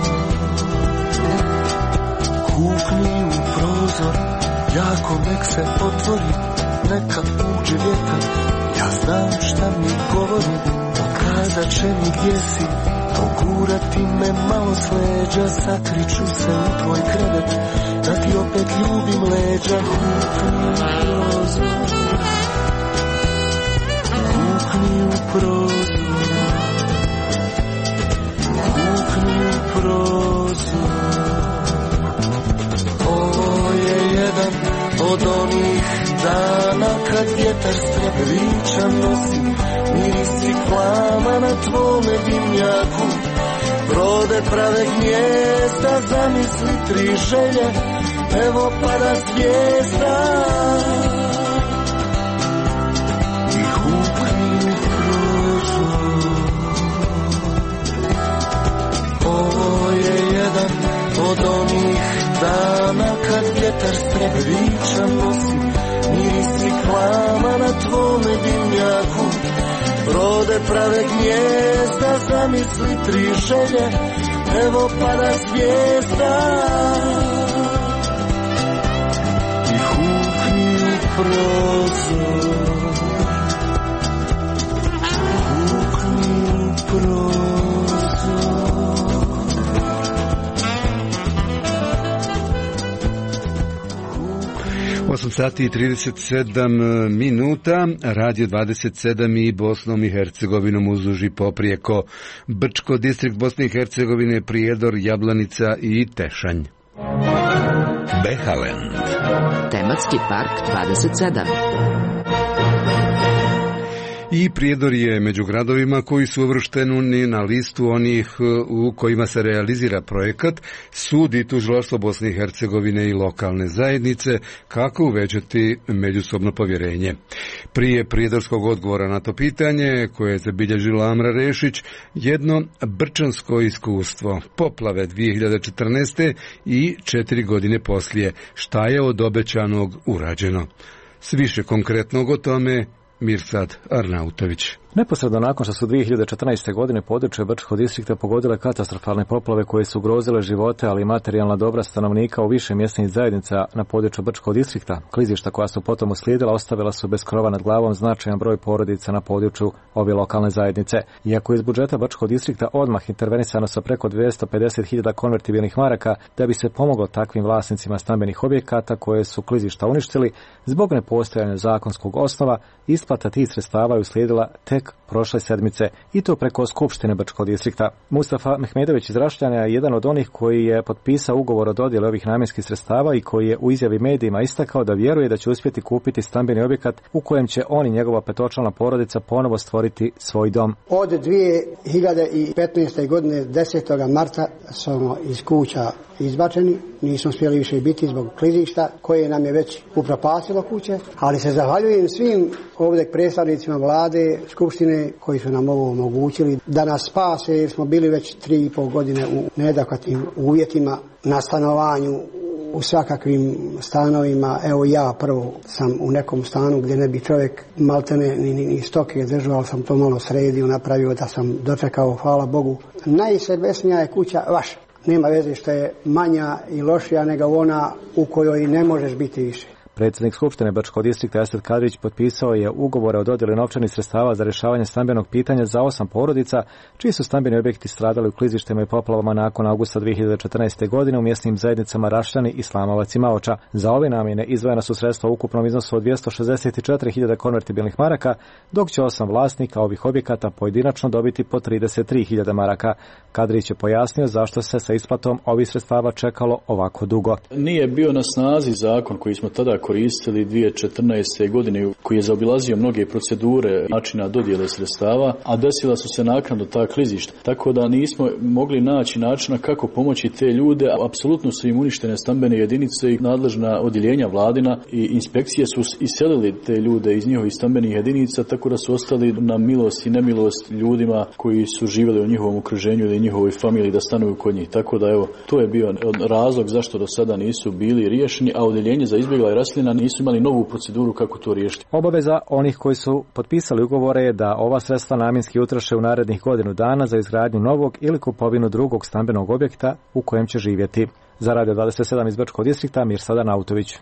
hukni u prozor, jako nek se otvori, neka uđe vjetar, ja znam šta mi govori, pokazat će mi gdje si, pogurati me malo s leđa, sakriću se u tvoj krevet, da ti opet ljubim leđa. Hukni u prozor, hukni u prozor, hukni u prozor. Ovo je jedan od onih dana kad vjetar srebrniča nosi miris i klama na tvome dimnjaku, rode prave gnjezda, zamisli tri želje, evo pada zvijezda. I hukni u prozor. Ovo je jedan od onih dana kad vjetar srebrniča nosi miris i klama na tvome dimnjaku, rode prave gnjezda, zamisli tri želje, evo pada zvijezda. I hukni u prozor, hukni u prozor. osam sati i trideset sedam minuta, radio dvadeset sedam i Bosnom i Hercegovinom uzduž i poprijeko, Brčko, distrikt Bosne i Hercegovine, Prijedor, Jablanica i Tešanj. Behaland. Tematski park dvadeset sedam. I Prijedor je među gradovima koji su uvršteni na listu onih u kojima se realizira projekat. Sud i tužilaštvo Bosne i Hercegovine i lokalne zajednice kako uvećati međusobno povjerenje. Prije prijedorskog odgovora na to pitanje, koje je zabilježila Amra Rešić, jedno brčansko iskustvo, poplave dvije hiljade četrnaeste. i četiri godine poslije, šta je od obećanog urađeno. S više konkretnog o tome Mirsad Arnautović. Neposredno nakon što su dvije hiljade četrnaeste. godine područje Brčkog distrikta pogodile katastrofalne poplave koje su ugrozile živote, ali i materijalna dobra stanovnika u više mjesnih zajednica na području Brčkog distrikta. Klizišta koja su potom uslijedila ostavila su bez krova nad glavom značajan broj porodica na području ove lokalne zajednice. Iako iz budžeta Brčkog distrikta odmah intervenisano sa preko dvjesto pedeset hiljada konvertibilnih maraka da bi se pomoglo takvim vlasnicima stambenih objekata koje su klizišta uništili, zbog nepostojanja zakonskog osnova, isplata tih sredstava je uslijedila tek prošle sedmice, i to preko Skupštine Brčkog distrikta. Mustafa Mehmedović iz Rašljana je jedan od onih koji je potpisao ugovor o dodjeli ovih namjenskih sredstava i koji je u izjavi medijima istakao da vjeruje da će uspjeti kupiti stambeni objekat u kojem će on i njegova petočlana porodica ponovo stvoriti svoj dom. Od dvije hiljade petnaeste. godine desetog marta smo iz kuća izbačeni, nismo smjeli više biti zbog klizišta koje nam je već upropastilo kuće, ali se zahvaljujem svim ovdje predstavnicima vlade, skupštine koji su nam ovo omogućili da nas spase, jer smo bili već tri i pol godine u neadekvatnim uvjetima na stanovanju, u svakakvim stanovima. Evo ja prvo sam u nekom stanu gdje ne bi čovjek maltene ni, ni, ni stoke držao, ali sam to malo sredio, napravio da sam dočekao, hvala Bogu. Najsebesnija je kuća vaša. Nema veze što je manja i lošija nego ona u kojoj ne možeš biti više. Predsjednik Skupštine Brčkog distrikta Esad Kadrić potpisao je ugovore o dodjeli novčanih sredstava za rješavanje stambenog pitanja za osam porodica, čiji su stambeni objekti stradali u klizištima i poplavama nakon augusta dvije hiljade četrnaeste. godine u mjesnim zajednicama Rašljani, Islamovac i Maoča. Za ove namjene izdvojena su sredstva u ukupnom iznosu od dvjesto šezdeset četiri hiljade konvertibilnih maraka, dok će osam vlasnika ovih objekata pojedinačno dobiti po trideset tri hiljade maraka. Kadrić je pojasnio zašto se sa isplatom ovih sredstava čekalo ovako dugo. Nije bio na snazi zakon koji smo tada koristili dvije hiljade četrnaeste. godine, koji je zaobilazio mnoge procedure načina dodjele sredstava, a desila su se naknadno ta klizišta. Tako da nismo mogli naći načina kako pomoći te ljude. Apsolutno su im uništene stambene jedinice i nadležna odjeljenja vladina i inspekcije su iselili te ljude iz njihovih stambenih jedinica, tako da su ostali na milost i nemilost ljudima koji su živjeli u njihovom okruženju ili njihovoj familiji da stanuju kod njih. Tako da evo, to je bio razlog zašto do sada nisu bili riješeni, a odjeljenje za izbjegla i raseljena nisu imali novu proceduru kako to riješiti. Obaveza onih koji su potpisali ugovore je da ova sredstva namjenski utroše u narednih godinu dana za izgradnju novog ili kupovinu drugog stambenog objekta u kojem će živjeti. Za Radio dvadeset sedam iz Brčkog distrikta, Mirsada Nautović.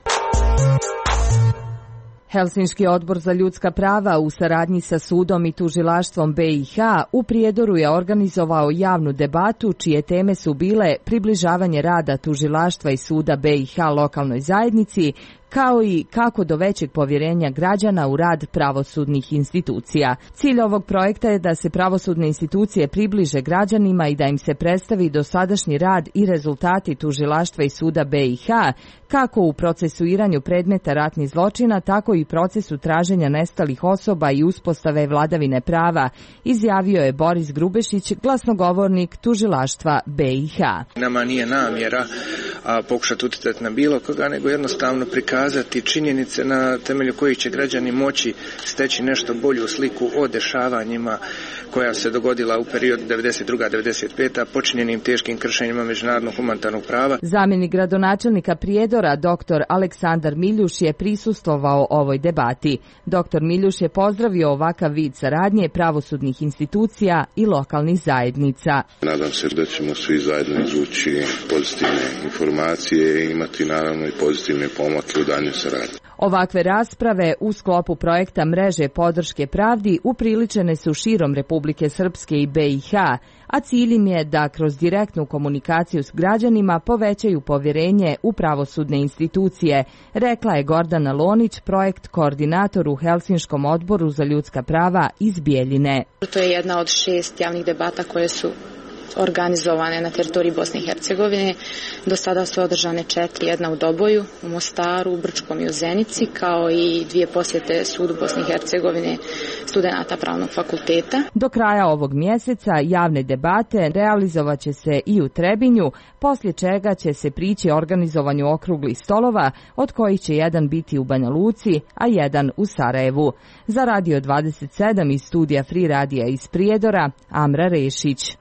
Helsinški odbor za ljudska prava u saradnji sa sudom i tužilaštvom B i H u Prijedoru je organizovao javnu debatu čije teme su bile približavanje rada tužilaštva i suda B i H lokalnoj zajednici, kao i kako do većeg povjerenja građana u rad pravosudnih institucija. Cilj ovog projekta je da se pravosudne institucije približe građanima i da im se predstavi dosadašnji rad i rezultati tužilaštva i suda B i H, kako u procesuiranju predmeta ratnih zločina, tako i procesu traženja nestalih osoba i uspostave vladavine prava, izjavio je Boris Grubešić, glasnogovornik tužilaštva B i H. Nama nije namjera a, pokušati utjecati na bilo koga, nego jednostavno prikazati činjenice na temelju kojih će građani moći steći nešto bolju sliku o dešavanjima koja se dogodila u periodu devedeset druga do devedeset peta počinjenim teškim kršenjima međunarodnog humanitarnog prava. Zamjenik gradonačelnika Prijedora, doktor Aleksandar Miljuš, je prisustvovao ovoj debati. Doktor Miljuš je pozdravio ovakav vid saradnje pravosudnih institucija i lokalnih zajednica. Nadam se da ćemo svi zajedno izvući pozitivne informacije i imati naravno i pozitivne pomake u daljnjoj saradnji. Ovakve rasprave u sklopu projekta Mreže podrške pravdi upriličene su širom Republike Srpske i B i H, a cilj im je da kroz direktnu komunikaciju s građanima povećaju povjerenje u pravosudne institucije, rekla je Gordana Lonić, projekt koordinator u Helsinškom odboru za ljudska prava iz Bijeljine. To je jedna od šest javnih debata koje su organizovane na teritoriji Bosne i Hercegovine. Do sada su održane četiri, jedna u Doboju, u Mostaru, u Brčkom i u Zenici, kao i dvije posjete sudu Bosne i Hercegovine studenata pravnog fakulteta. Do kraja ovog mjeseca javne debate realizovat će se i u Trebinju, poslije čega će se prići organizovanju okruglih stolova, od kojih će jedan biti u Banja Luci, a jedan u Sarajevu. Za Radio dvadeset sedam iz studija Free Radija iz Prijedora, Amra Rešić.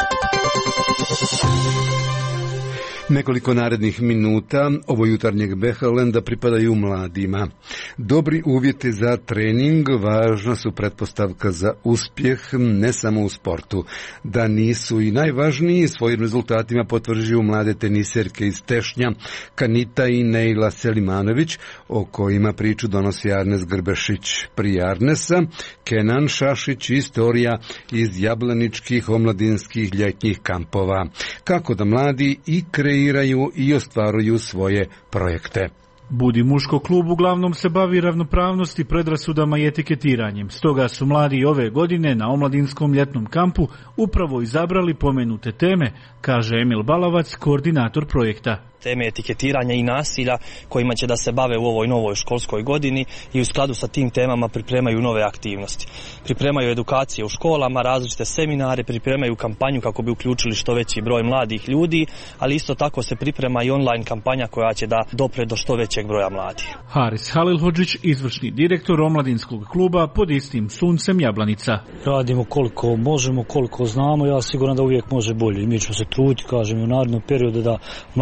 Nekoliko narednih minuta ovo jutarnjeg Behalenda pripadaju mladima. Dobri uvjeti za trening važna su pretpostavka za uspjeh ne samo u sportu. Da nisu i najvažniji svojim rezultatima potvrđuju mlade teniserke iz Tešnja, Kanita i Nejla Selimanović, o kojima priču donosi Arnes Grbešić. Prije Arnesa, Kenan Šašić, istorija iz jablaničkih omladinskih ljetnjih kampova. Kako da mladi i kreiraju i ostvaruju svoje projekte. Budi muško klub uglavnom se bavi ravnopravnosti, predrasudama i etiketiranjem. Stoga su mladi ove godine na omladinskom ljetnom kampu upravo izabrali pomenute teme, kaže Emil Balavac, koordinator projekta. Teme etiketiranja i nasilja kojima će da se bave u ovoj novoj školskoj godini i u skladu sa tim temama pripremaju nove aktivnosti. Pripremaju edukacije u školama, različite seminare, pripremaju kampanju kako bi uključili što veći broj mladih ljudi, ali isto tako se priprema i online kampanja koja će da dopre do što većeg broja mladih. Haris Halilhodžić, izvršni direktor omladinskog kluba pod istim suncem Jablanica. Radimo koliko možemo, koliko znamo, ja siguran da uvijek može bolje. Mi ćemo se truditi, kažem, u narednom periodu da mladima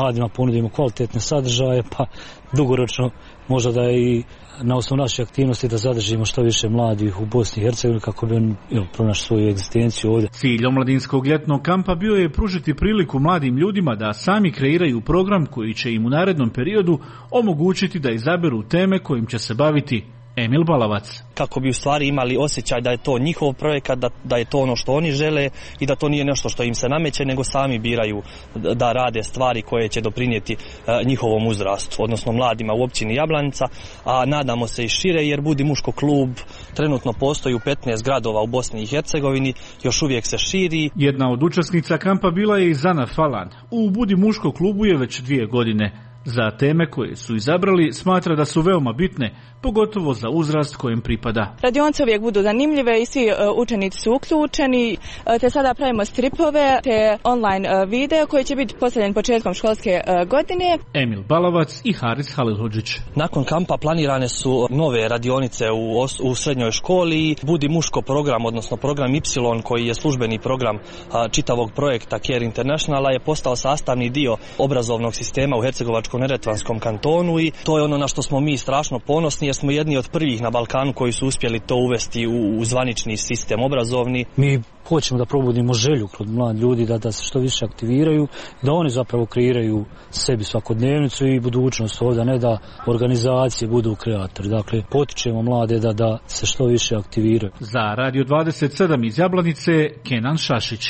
ponudimo kvalitetne sadržaje, pa dugoročno možda da i na osnovu naše aktivnosti da zadržimo što više mladih u Bosni i Hercegovini kako bi on pronašli svoju egzistenciju ovdje. Cilj omladinskog ljetnog kampa bio je pružiti priliku mladim ljudima da sami kreiraju program koji će im u narednom periodu omogućiti da izaberu teme kojim će se baviti. Emil Balavac. Kako bi u stvari imali osjećaj da je to njihov projekat, da, da je to ono što oni žele i da to nije nešto što im se nameće, nego sami biraju da rade stvari koje će doprinijeti uh, njihovom uzrastu, odnosno mladima u općini Jablanica, a nadamo se i šire jer Budi muško klub trenutno postoji u petnaest gradova u Bosni i Hercegovini, još uvijek se širi. Jedna od učesnica kampa bila je i Zana Falan. U Budi muško klubu je već dvije godine. Za teme koje su izabrali smatra da su veoma bitne, pogotovo za uzrast kojem pripada. Radionice uvijek budu zanimljive i svi uh, učenici su uključeni, uh, te sada pravimo stripove, te online uh, video koji će biti postavljen početkom školske uh, godine. Emil Balavac i Haris Halilhodžić. Nakon kampa planirane su nove radionice u, os, u srednjoj školi. Budi muško program, odnosno program Y, koji je službeni program uh, čitavog projekta Care Internationala, je postao sastavni dio obrazovnog sistema u Hercegovačko-neretvanskom kantonu i to je ono na što smo mi strašno ponosni jer smo jedni od prvih na Balkanu koji su uspjeli to uvesti u, u zvanični sistem obrazovni. Mi hoćemo da probudimo želju kod mladih ljudi da, da se što više aktiviraju, da oni zapravo kreiraju sebi svakodnevnicu i budućnost ovdje, ne da organizacije budu kreatori. Dakle, potičemo mlade da, da se što više aktiviraju. Za Radio dvadeset sedam iz Jablanice, Kenan Šašić.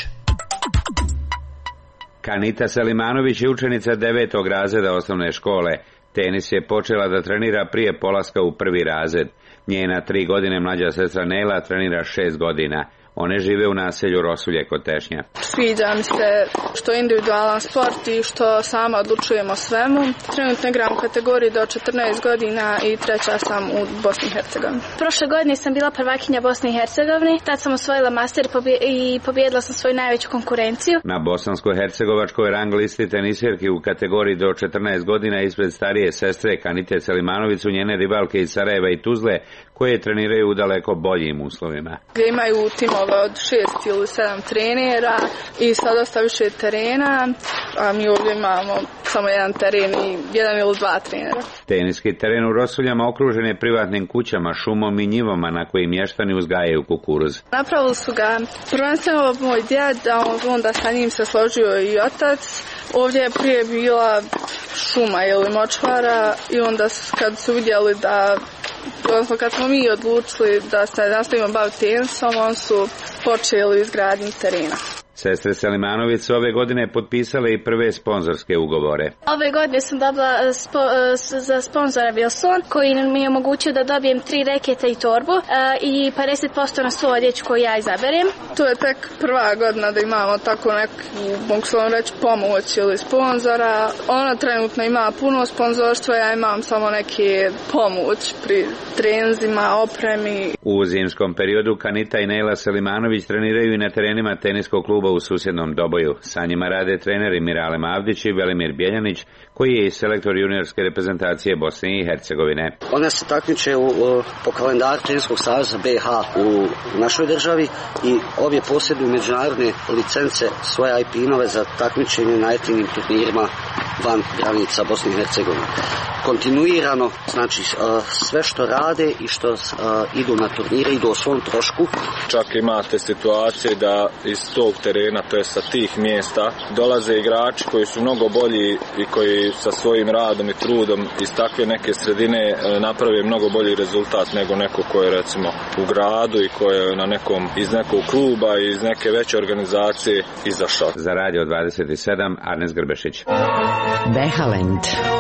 Kanita Selimanović je učenica devetog razreda osnovne škole. Tenis je počela da trenira prije polaska u prvi razred. Njena tri godine mlađa sestra Nela trenira šest godina. One žive u naselju Rosulje kod Tešnja. Sviđa mi se što je individualan sport i što sama odlučujem o svemu. Trenutno igram u kategoriji do četrnaest godina i treća sam u Bosni i Hercegovini. Prošle godine sam bila prvakinja Bosne i Hercegovine. Tad sam osvojila master i pobjedila sam svoju najveću konkurenciju. Na bosansko-hercegovačkoj rang listi tenisirki u kategoriji do četrnaest godina ispred starije sestre Kanite Selimanović su njene rivalke iz Sarajeva i Tuzle, koje treniraju u daleko boljim uslovima. Gdje imaju timove od šest ili sedam trenera i sa dosta više terena, a mi ovdje imamo samo jedan teren i jedan ili dva trenera. Teniski teren u Rosuljama okružen je privatnim kućama, šumom i njivama na kojim mještani uzgajaju kukuruz. Napravili su ga prvenstveno moj djed, a onda sa njim se složio i otac. Ovdje je prije bila šuma ili močvara i onda kad su vidjeli da odnosno kad smo mi odlučili da se nastavimo baviti tenisom, on su počeli izgradnju terena. Sestre Selimanović su ove godine potpisale i prve sponzorske ugovore. Ove godine sam dobila spo, za sponzora Wilson, koji mi je omogućio da dobijem tri rekete i torbu uh, i pedeset posto na svu odjeću koju ja izaberem. To je tek prva godina da imamo tako neku, mogu se vam reći, pomoć ili sponzora. Ona trenutno ima puno sponzorstva, ja imam samo neke pomoć pri trenzima, opremi. U zimskom periodu Kanita i Nela Selimanović treniraju i na terenima teniskog kluba u susjednom Doboju. Sa njima rade treneri Mirale Mavdić i Velimir Bjeljanić, koji je i selektor juniorske reprezentacije Bosne i Hercegovine. One se takmiče u, po kalendaru Teniskog saveza B H u našoj državi i obje posjeduju međunarodne licence, svoje I P-nove za takmičenje na jeftininim turnirima van granica Bosne i Hercegovine. Kontinuirano, znači sve što rade i što uh, idu na turnire idu o svom trošku. Čak imate situacije da iz tog terena, to je sa tih mjesta, dolaze igrači koji su mnogo bolji i koji sa svojim radom i trudom iz takve neke sredine naprave mnogo bolji rezultat nego neko ko je recimo u gradu i ko je na nekom, iz nekog kluba i iz neke veće organizacije izašao. Za Radio dvadeset sedam Arnes Grbešić. Behalend.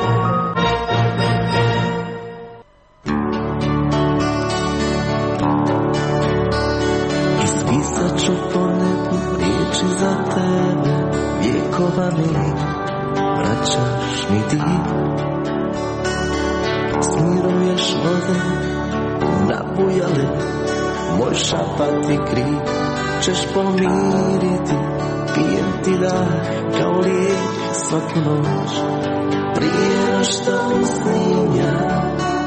Ispisat ću po nebu riječi za tebe, vjekova mi vraćaš mi ti. Smiruješ vode nabujale, moj šapat i krik ćeš pomiriti. Pijem ti dah kao lijek svaku noć, prije što usnim ja.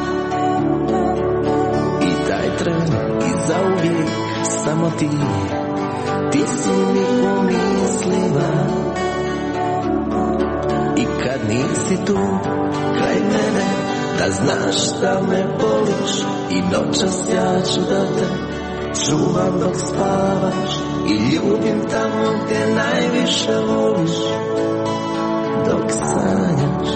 I taj tren i zauvijek samo ti, ti si mi pomislila. I kad nisam nisi tu kraj mene, da znaš da me voliš i noćas ja ću da te čuvam dok spavaš i ljubim tamo gdje najviše voliš dok sanjaš.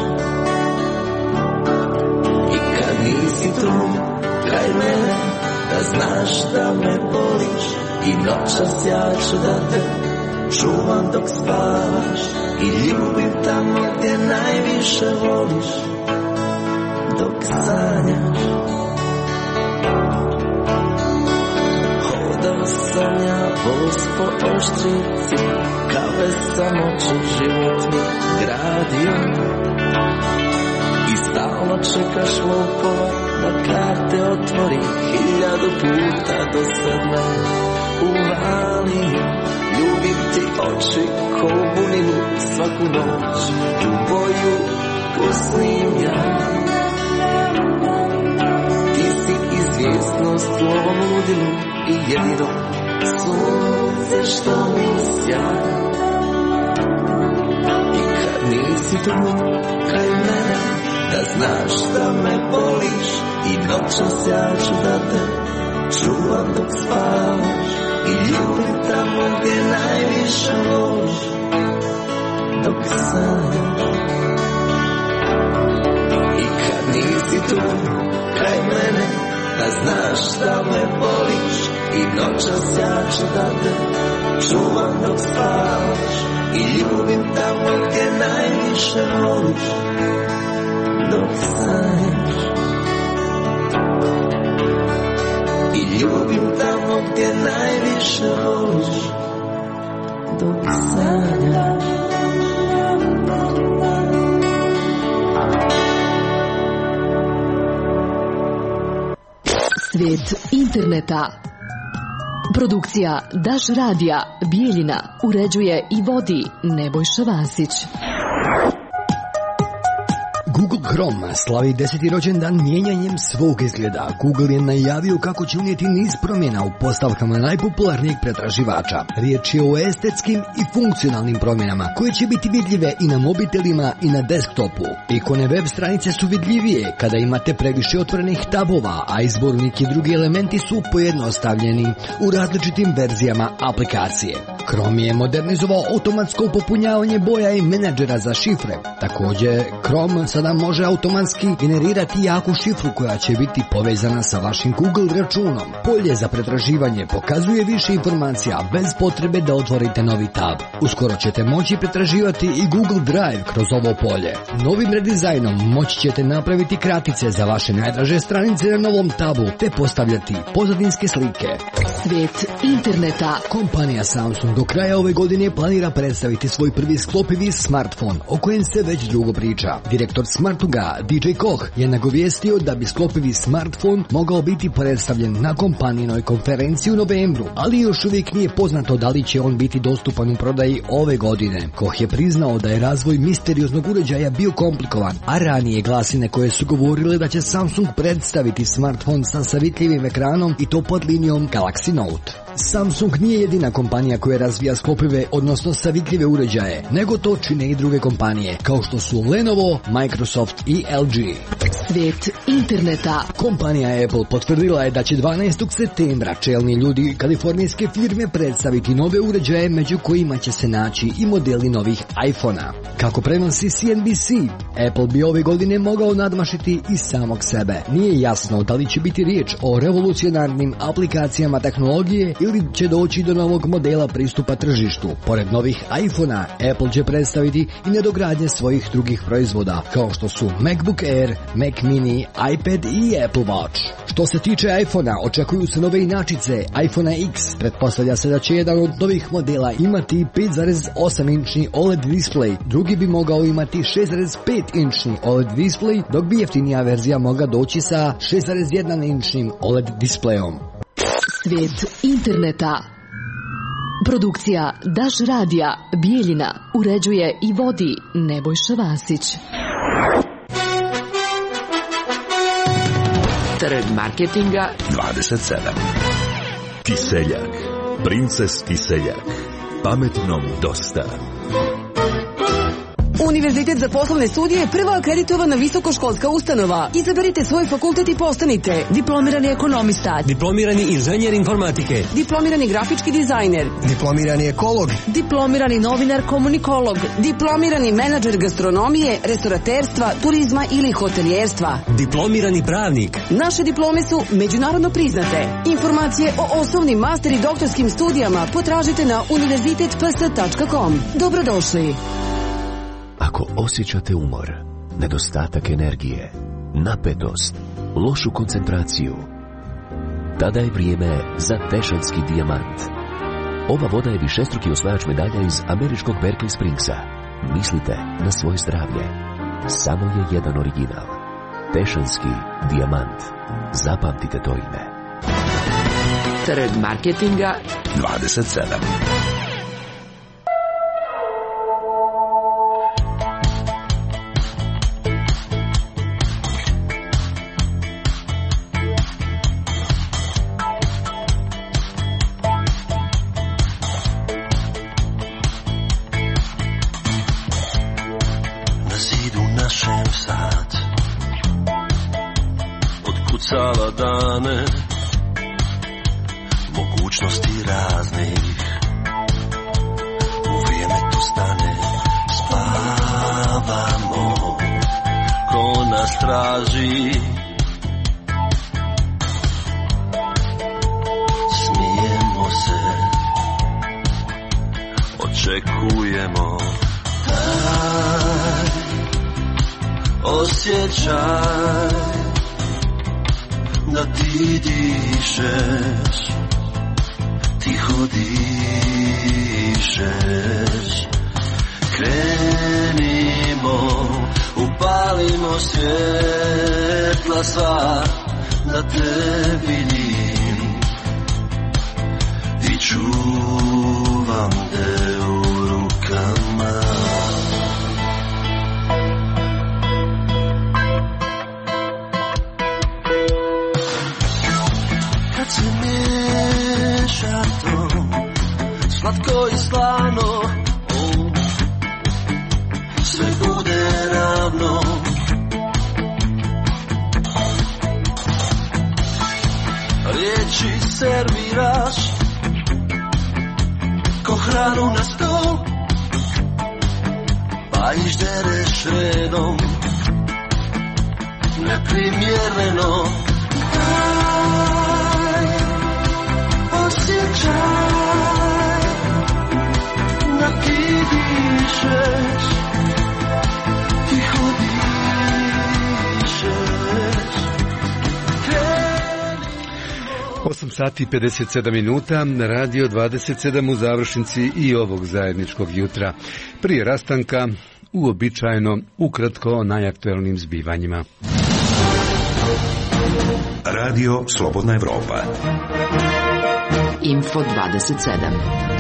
I kad nisi tu kraj mene, da znaš da me voliš i noćas ja ću da te čuvam dok spavaš i ljubim tamo gdje najviše voliš dok sanjaš. Hodao sam ja bos po oštrici, kao samoću život mi gradio i stalno čekaš lopova da karte otvori, hiljadu puta do sad me uvalio. Ljubim ti oči ko u buninu, svaku noć tu boju pustim ja. Ti si izvjesnost u ovom ludilu i jedino sunce što mi sja. I kad nisi tu kraj mene, da znaš da me voliš i noćas ja ću da te čuvam dok spavaš i ljubim tamo gdje najviše voliš dok sanjaš. I kad nisi tu kraj mene, da znaš da me voliš i noćas ja ću da te čuvam dok spavaš i ljubim tamo gdje najviše voliš dok sanjaš. I ljubim tamo gdje najviše voliš dok sanjaš. Svijet interneta. Produkcija Daš radija Bijeljina uređuje i vodi Nebojša Vasić. Google Chrome slavi deseti rođendan mijenjanjem svog izgleda. Google je najavio kako će unijeti niz promjena u postavkama najpopularnijeg pretraživača. Riječ je o estetskim i funkcionalnim promjenama koje će biti vidljive i na mobitelima i na desktopu. Ikone web stranice su vidljivije kada imate previše otvorenih tabova, a izbor neki drugi elementi su pojednostavljeni u različitim verzijama aplikacije. Chrome je modernizovao automatsko popunjavanje boja i menadžera za šifre. Također, Chrome sada može automatski generirati jaku šifru koja će biti povezana sa vašim Google računom. Polje za pretraživanje pokazuje više informacija bez potrebe da otvorite novi tab. Uskoro ćete moći pretraživati i Google Drive kroz ovo polje. Novim redizajnom moći ćete napraviti kratice za vaše najdraže stranice na novom tabu te postavljati pozadinske slike. Svijet interneta. Kompanija Samsung do kraja ove godine planira predstaviti svoj prvi sklopivi smartfon, o kojem se već dugo priča. Direktor Smartuga, D J Koch, je nagovijestio da bi sklopivi smartfon mogao biti predstavljen na kompanijinoj konferenciji u novembru, ali još uvijek nije poznato da li će on biti dostupan u prodaji ove godine. Koch je priznao da je razvoj misterioznog uređaja bio komplikovan, a ranije glasine koje su govorile da će Samsung predstaviti smartfon sa savitljivim ekranom i to pod linijom Galaxy Note. Samsung nije jedina kompanija koja razvija sklopive, odnosno savitljive uređaje, nego to čine i druge kompanije, kao što su Lenovo, Microsoft i L G. Svijet interneta. Kompanija Apple potvrdila je da će dvanaestog septembra čelni ljudi kalifornijske firme predstaviti nove uređaje, među kojima će se naći i modeli novih iPhona. Kako prenosi C N B C, Apple bi ove godine mogao nadmašiti i samog sebe. Nije jasno da li će biti riječ o revolucionarnim aplikacijama tehnologije ili će doći do novog modela pristupa tržištu. Pored novih iPhona, Apple će predstaviti i nadogradnje svojih drugih proizvoda, kao što su MacBook Air, Mac Mini, iPad i Apple Watch. Što se tiče iPhona, očekuju se nove inačice iPhona X. Pretpostavlja se da će jedan od novih modela imati pet zarez osam inčni O L E D display, drugi bi mogao imati šest zarez pet inčni O L E D display, dok bi jeftinija verzija mogla doći sa šest zarez jedan inčnim O L E D displejom. Svijet interneta. Produkcija Daš radija Bijeljina uređuje i vodi Nebojša Vasić. Trg marketinga dvadeset sedam. Kiseljak. Princes Kiseljak. Pametnom dosta. U Univerzitet za poslovne studije je prva akreditovana visokoškolska ustanova. Izaberite svoj fakultet i postanite diplomirani ekonomista, diplomirani inženjer informatike, diplomirani grafički dizajner, diplomirani ekolog, diplomirani novinar komunikolog, diplomirani menadžer gastronomije, restoraterstva, turizma ili hotelijerstva, diplomirani pravnik. Naše diplome su međunarodno priznate. Informacije o osnovnim, master i doktorskim studijama potražite na univerzitet p s tačka com. Dobrodošli. Ako osjećate umor, nedostatak energije, napetost, lošu koncentraciju, tada je vrijeme za Tešanski dijamant. Ova voda je višestruki osvajač medalja iz američkog Berkeley Springsa. Mislite na svoje zdravlje. Samo je jedan original. Tešanski dijamant. Zapamtite to ime. Trg marketinga dvadeset sedam. Otkucava dane, mogućnosti raznih. U vrijeme to stane, spavamo, ko nas traži. Smijemo se, očekujemo. Taj osjećaj da ti dišeš, tiho dišeš. Krenimo, upalimo svjetla sva, da te vidim i čuvam te u rukama. Kad se miješa to slatko i slano, oh, sve bude ravno. Riječi serviraš ko hranu na stol, pa išdereš redom neprimjereno. Osjećaj da ti dišeš, tiho dišeš. osam sati i pedeset sedam minuta, radio dvadeset sedam u završnici i ovog zajedničkog jutra. Prije rastanka, uobičajeno, ukratko o najaktuelnim zbivanjima. Radio Slobodna Evropa. Info dvadeset sedam.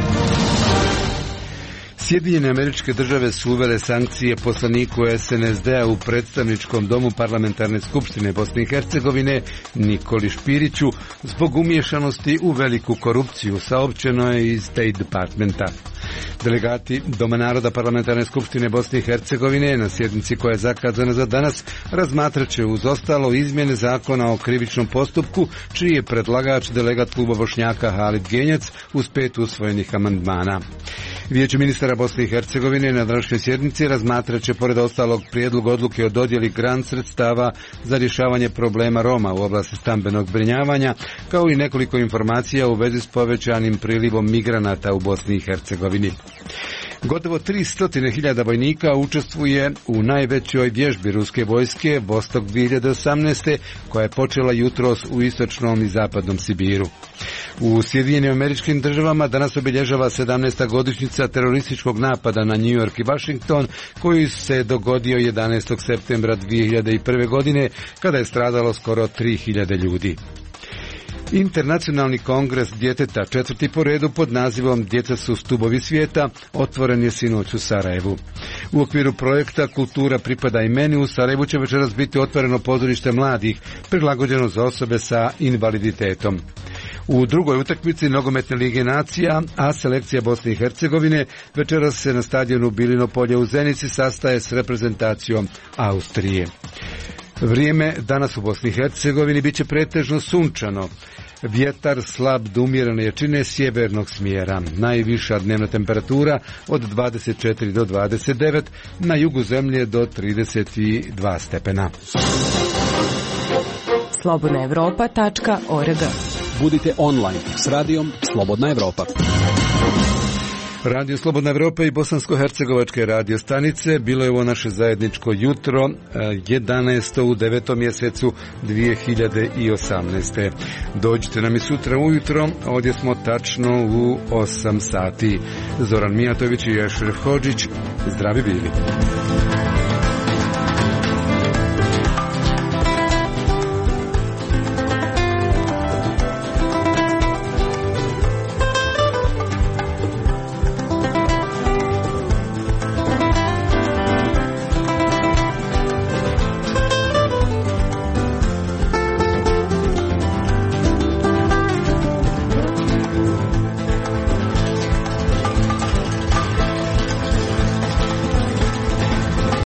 Sjedinjene Američke Države su uvele sankcije poslaniku es en es de a u predstavničkom domu parlamentarne skupštine Bosne i Hercegovine Nikoli Špiriću zbog umiješanosti u veliku korupciju, saopćeno je iz State Departmenta. Delegati Doma naroda parlamentarne skupštine Bosne i Hercegovine na sjednici koja je zakazana za danas razmatraće uz ostalo izmjene zakona o krivičnom postupku, čiji je predlagač delegat kluba Bošnjaka Halid Genjac uz pet usvojenih amandmana. Vijeće ministara Bosne i Hercegovine na današnjoj sjednici razmatraće pored ostalog prijedlog odluke o dodjeli grant sredstava za rješavanje problema Roma u oblasti stambenog zbrinjavanja, kao i nekoliko informacija u vezi s povećanim prilivom migranata u Bosni i Hercegovini. Gotovo tristo hiljada vojnika učestvuje u najvećoj vježbi ruske vojske Vostok dvije hiljade osamnaeste koja je počela jutros u istočnom i zapadnom Sibiru. U Sjedinjenim Američkim Državama danas obilježava sedamnaesta godišnjica terorističkog napada na New York i Washington koji se dogodio jedanaestog septembra dvije hiljade prve. godine kada je stradalo skoro tri hiljade ljudi. Internacionalni kongres djeteta, četvrti po redu pod nazivom Djeca su stubovi svijeta, otvoren je sinoć u Sarajevu. U okviru projekta Kultura pripada i meni u Sarajevu će večeras biti otvoreno pozorište mladih, prilagođeno za osobe sa invaliditetom. U drugoj utakmici nogometne lige nacija, a selekcija Bosne i Hercegovine večeras se na stadionu Bilino polje u Zenici sastaje s reprezentacijom Austrije. Vrijeme danas u Bosni i Hercegovini biće pretežno sunčano. Vjetar slab do umjerene jačine sjevernog smjera. Najviša dnevna temperatura od dvadeset četiri do dvadeset devet, na jugu zemlje do trideset dva stepena. slobodna evropa tačka org. Budite online s radijom Slobodna Evropa. Radio Slobodna Evropa i bosansko-hercegovačke radio stanice. Bilo je ovo naše zajedničko jutro, jedanaesto u devetom mjesecu dvije hiljade osamnaeste. Dođite nam i sutra ujutro, ovdje smo tačno u osam sati. Zoran Mijatović i Ješref Hodžić, zdravi bili.